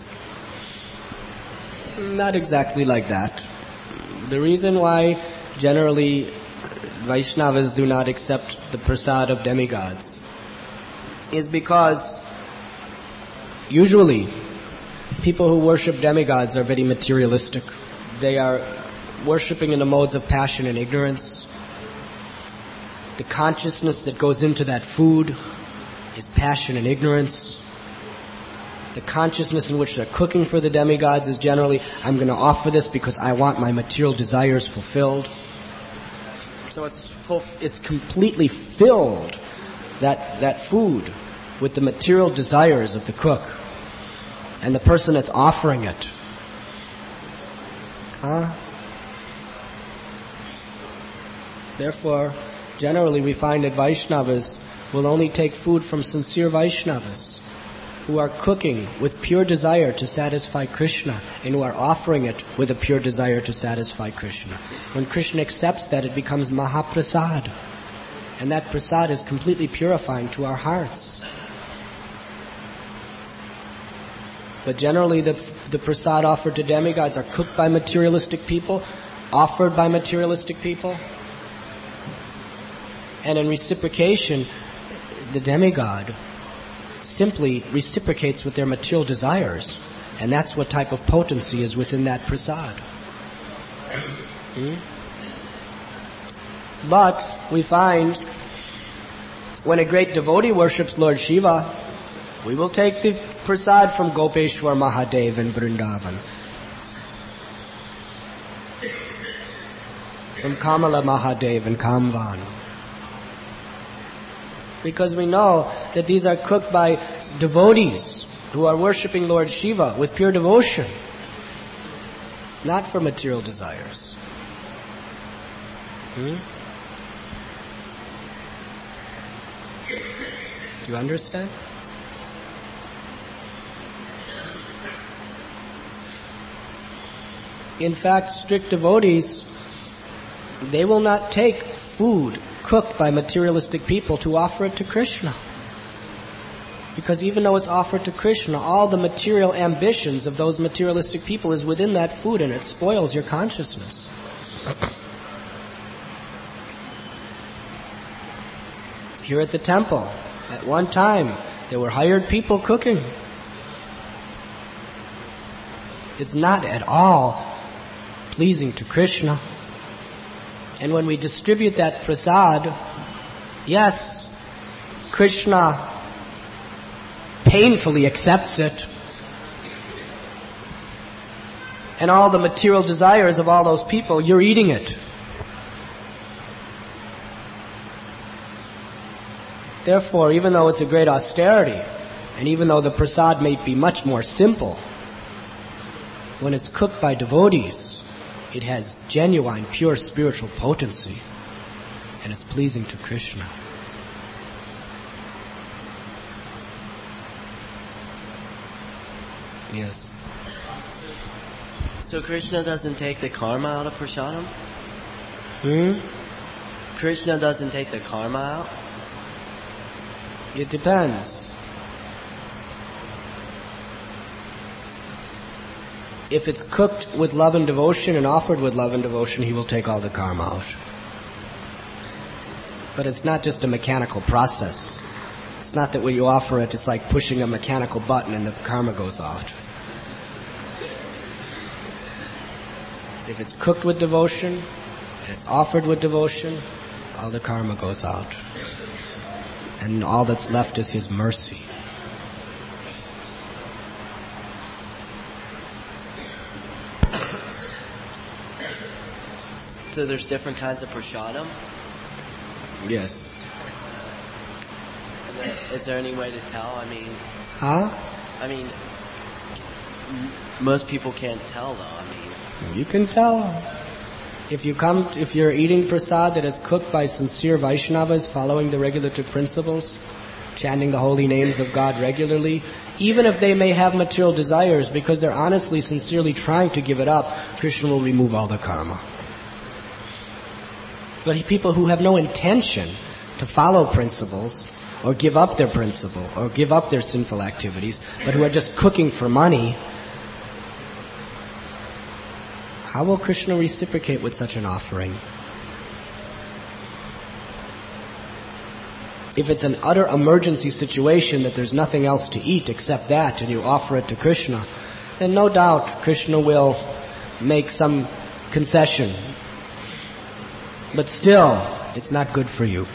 Not exactly like that. The reason why generally Vaishnavas do not accept the prasad of demigods is because usually people who worship demigods are very materialistic. They are worshipping in the modes of passion and ignorance. The consciousness that goes into that food is passion and ignorance. The consciousness in which they're cooking for the demigods is generally, I'm going to offer this because I want my material desires fulfilled. So it's full, it's completely filled, that, that food, with the material desires of the cook and the person that's offering it. Huh? Therefore, generally we find that Vaishnavas will only take food from sincere Vaishnavas who are cooking with pure desire to satisfy Krishna and who are offering it with a pure desire to satisfy Krishna. When Krishna accepts that, it becomes Mahaprasad. And that prasad is completely purifying to our hearts. But generally the, the prasad offered to demigods are cooked by materialistic people, offered by materialistic people. And in reciprocation, the demigod simply reciprocates with their material desires. And that's what type of potency is within that prasad. Hmm? But we find when a great devotee worships Lord Shiva, we will take the prasad from Gopeshwar Mahadev in Vrindavan, from Kamala Mahadev in Kamvan. Because we know that these are cooked by devotees who are worshipping Lord Shiva with pure devotion, not for material desires. Hmm? Do you understand? In fact, strict devotees, they will not take food cooked by materialistic people to offer it to Krishna. Because even though it's offered to Krishna, all the material ambitions of those materialistic people is within that food, and it spoils your consciousness. Here at the temple, at one time, there were hired people cooking. It's not at all pleasing to Krishna. And when we distribute that prasad, yes, Krishna painfully accepts it. And all the material desires of all those people, you're eating it. Therefore, even though it's a great austerity, and even though the prasad may be much more simple, when it's cooked by devotees, it has genuine, pure spiritual potency, and it's pleasing to Krishna. Yes. So Krishna doesn't take the karma out of prasadam? Hmm? Krishna doesn't take the karma out? It depends. If it's cooked with love and devotion and offered with love and devotion, he will take all the karma out. But it's not just a mechanical process. It's not that when you offer it, it's like pushing a mechanical button and the karma goes out. If it's cooked with devotion and it's offered with devotion, all the karma goes out. And all that's left is his mercy. So there's different kinds of prasadam? Yes. And there, is there any way to tell? I mean... Huh? I mean, m- most people can't tell, though. I mean... You can tell. If you come, if you're eating prasad that is cooked by sincere Vaishnavas following the regulative principles, chanting the holy names of God regularly, even if they may have material desires, because they're honestly, sincerely trying to give it up, Krishna will remove all the karma. But people who have no intention to follow principles, or give up their principle, or give up their sinful activities, but who are just cooking for money, how will Krishna reciprocate with such an offering? If it's an utter emergency situation that there's nothing else to eat except that, and you offer it to Krishna, then no doubt Krishna will make some concession. But still, it's not good for you.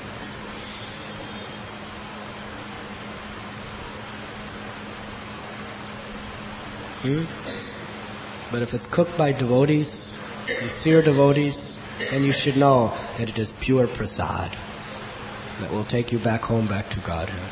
Hmm? But if it's cooked by devotees, sincere devotees, then you should know that it is pure prasad that will take you back home, back to Godhead.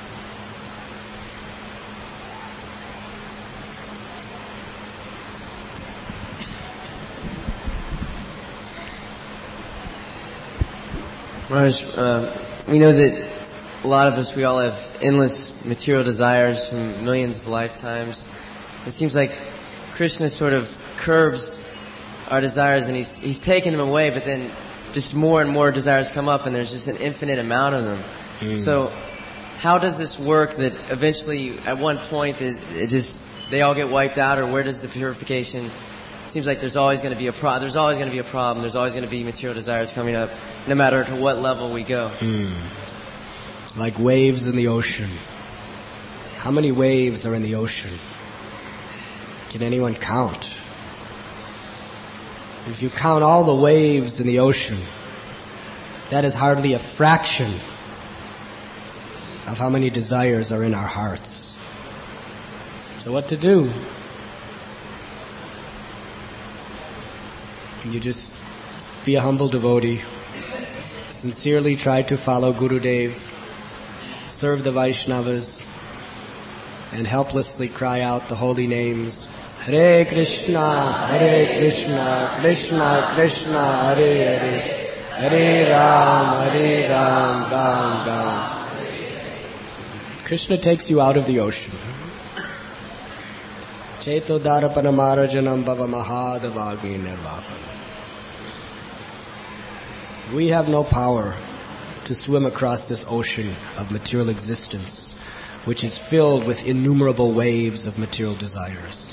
Raj, uh, we know that a lot of us, we all have endless material desires from millions of lifetimes. It seems like Krishna sort of curbs our desires and he's he's taking them away, but then just more and more desires come up and there's just an infinite amount of them. Mm. So how does this work that eventually at one point is it just they all get wiped out, or where does the purification? It seems like there's always going to be a pro- there's always going to be a problem. There's always going to be material desires coming up, no matter to what level we go. Mm. Like waves in the ocean. How many waves are in the ocean? Can anyone count? If you count all the waves in the ocean, that is hardly a fraction of how many desires are in our hearts. So what to do? You just be a humble devotee, sincerely try to follow Gurudev, serve the Vaishnavas, and helplessly cry out the holy names. Hare Krishna, Hare Krishna, Krishna Krishna, Hare Hare, Hare Ram, Hare Ram, Ram Ram. Krishna takes you out of the ocean. Cheto Dharapanamarjanam Bhava Mahadavagi Nirvapan. We have no power to swim across this ocean of material existence, which is filled with innumerable waves of material desires.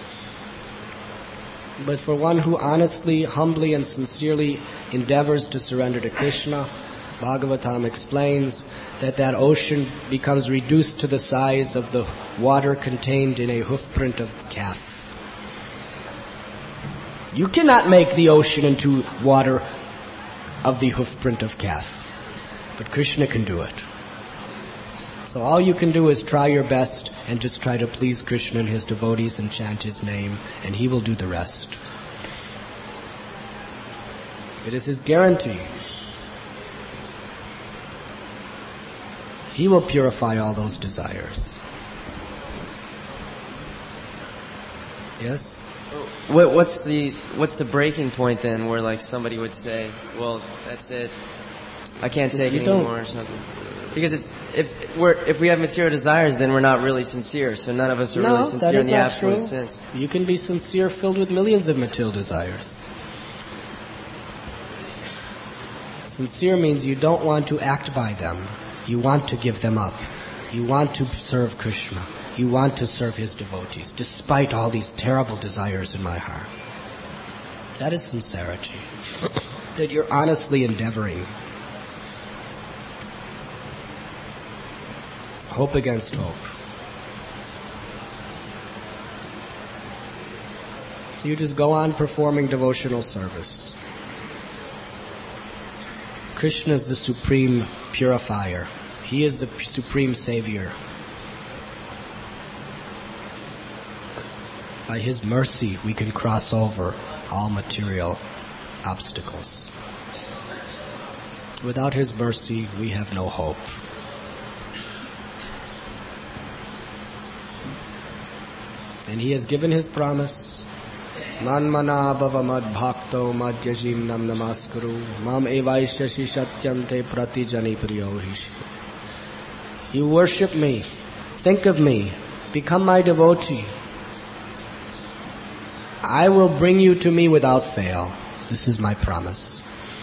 But for one who honestly, humbly, and sincerely endeavors to surrender to Krishna, Bhagavatam explains that that ocean becomes reduced to the size of the water contained in a hoofprint of the calf. You cannot make the ocean into water of the hoofprint of calf, but Krishna can do it. So all you can do is try your best and just try to please Krishna and his devotees and chant his name, and he will do the rest. It is his guarantee. He will purify all those desires. Yes? What, what's the what's the breaking point then, where like somebody would say, "Well, that's it. I can't take You it don't- anymore," or something? Because it's if we're if we have material desires, then we're not really sincere. So none of us are No, really that sincere is in the not absolute true. sense. You can be sincere, filled with millions of material desires. Sincere means you don't want to act by them. You want to give them up. You want to serve Krishna. You want to serve his devotees, despite all these terrible desires in my heart. That is sincerity. That you're honestly endeavoring. Hope against hope. You just go on performing devotional service. Krishna is the supreme purifier. He is the supreme savior. By his mercy, we can cross over all material obstacles. Without his mercy, we have no hope. And he has given his promise. Manmana bhava mad bhakto mad yajim nam namaskuru mam evaishashi satyam te pratijani priyohishi. You worship me, think of me, become my devotee. I will bring you to me without fail. This is my promise.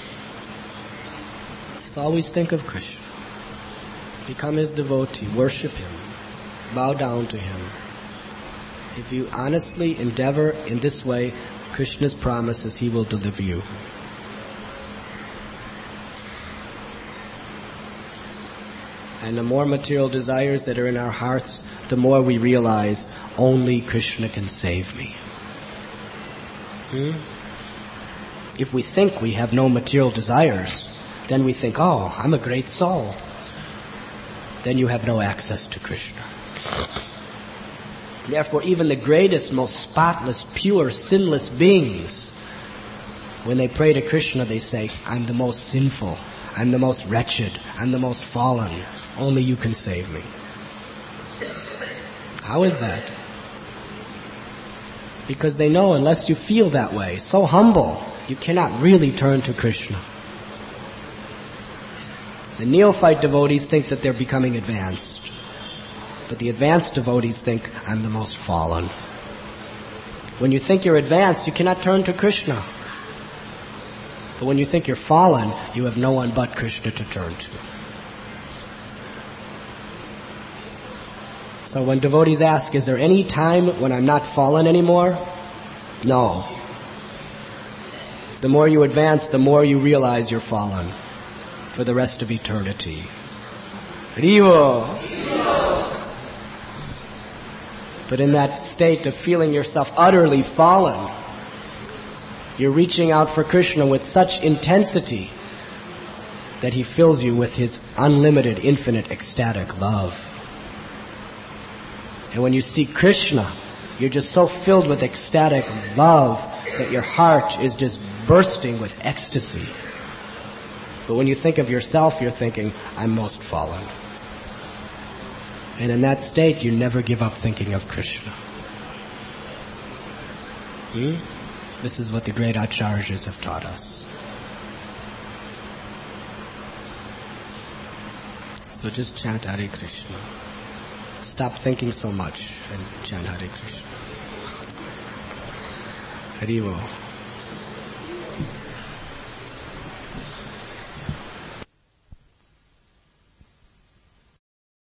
Just always think of Krishna. Become his devotee, worship him, bow down to him. If you honestly endeavor in this way, Krishna's promise is he will deliver you. And the more material desires that are in our hearts, the more we realize only Krishna can save me. Hmm? If we think we have no material desires, then we think, oh, I'm a great soul. Then you have no access to Krishna. Therefore, even the greatest, most spotless, pure, sinless beings, when they pray to Krishna, they say, I'm the most sinful, I'm the most wretched, I'm the most fallen. Only you can save me. How is that? Because they know unless you feel that way, so humble, you cannot really turn to Krishna. The neophyte devotees think that they're becoming advanced. But the advanced devotees think, I'm the most fallen. When you think you're advanced, you cannot turn to Krishna. But when you think you're fallen, you have no one but Krishna to turn to. So when devotees ask, is there any time when I'm not fallen anymore? No. The more you advance, the more you realize you're fallen for the rest of eternity. Haribo. But in that state of feeling yourself utterly fallen, you're reaching out for Krishna with such intensity that he fills you with his unlimited, infinite, ecstatic love. And when you see Krishna, you're just so filled with ecstatic love that your heart is just bursting with ecstasy. But when you think of yourself, you're thinking, I'm most fallen. And in that state, you never give up thinking of Krishna. Hmm? This is what the great acharyas have taught us. So just chant Hare Krishna. Stop thinking so much and chant Hare Krishna. Haribo.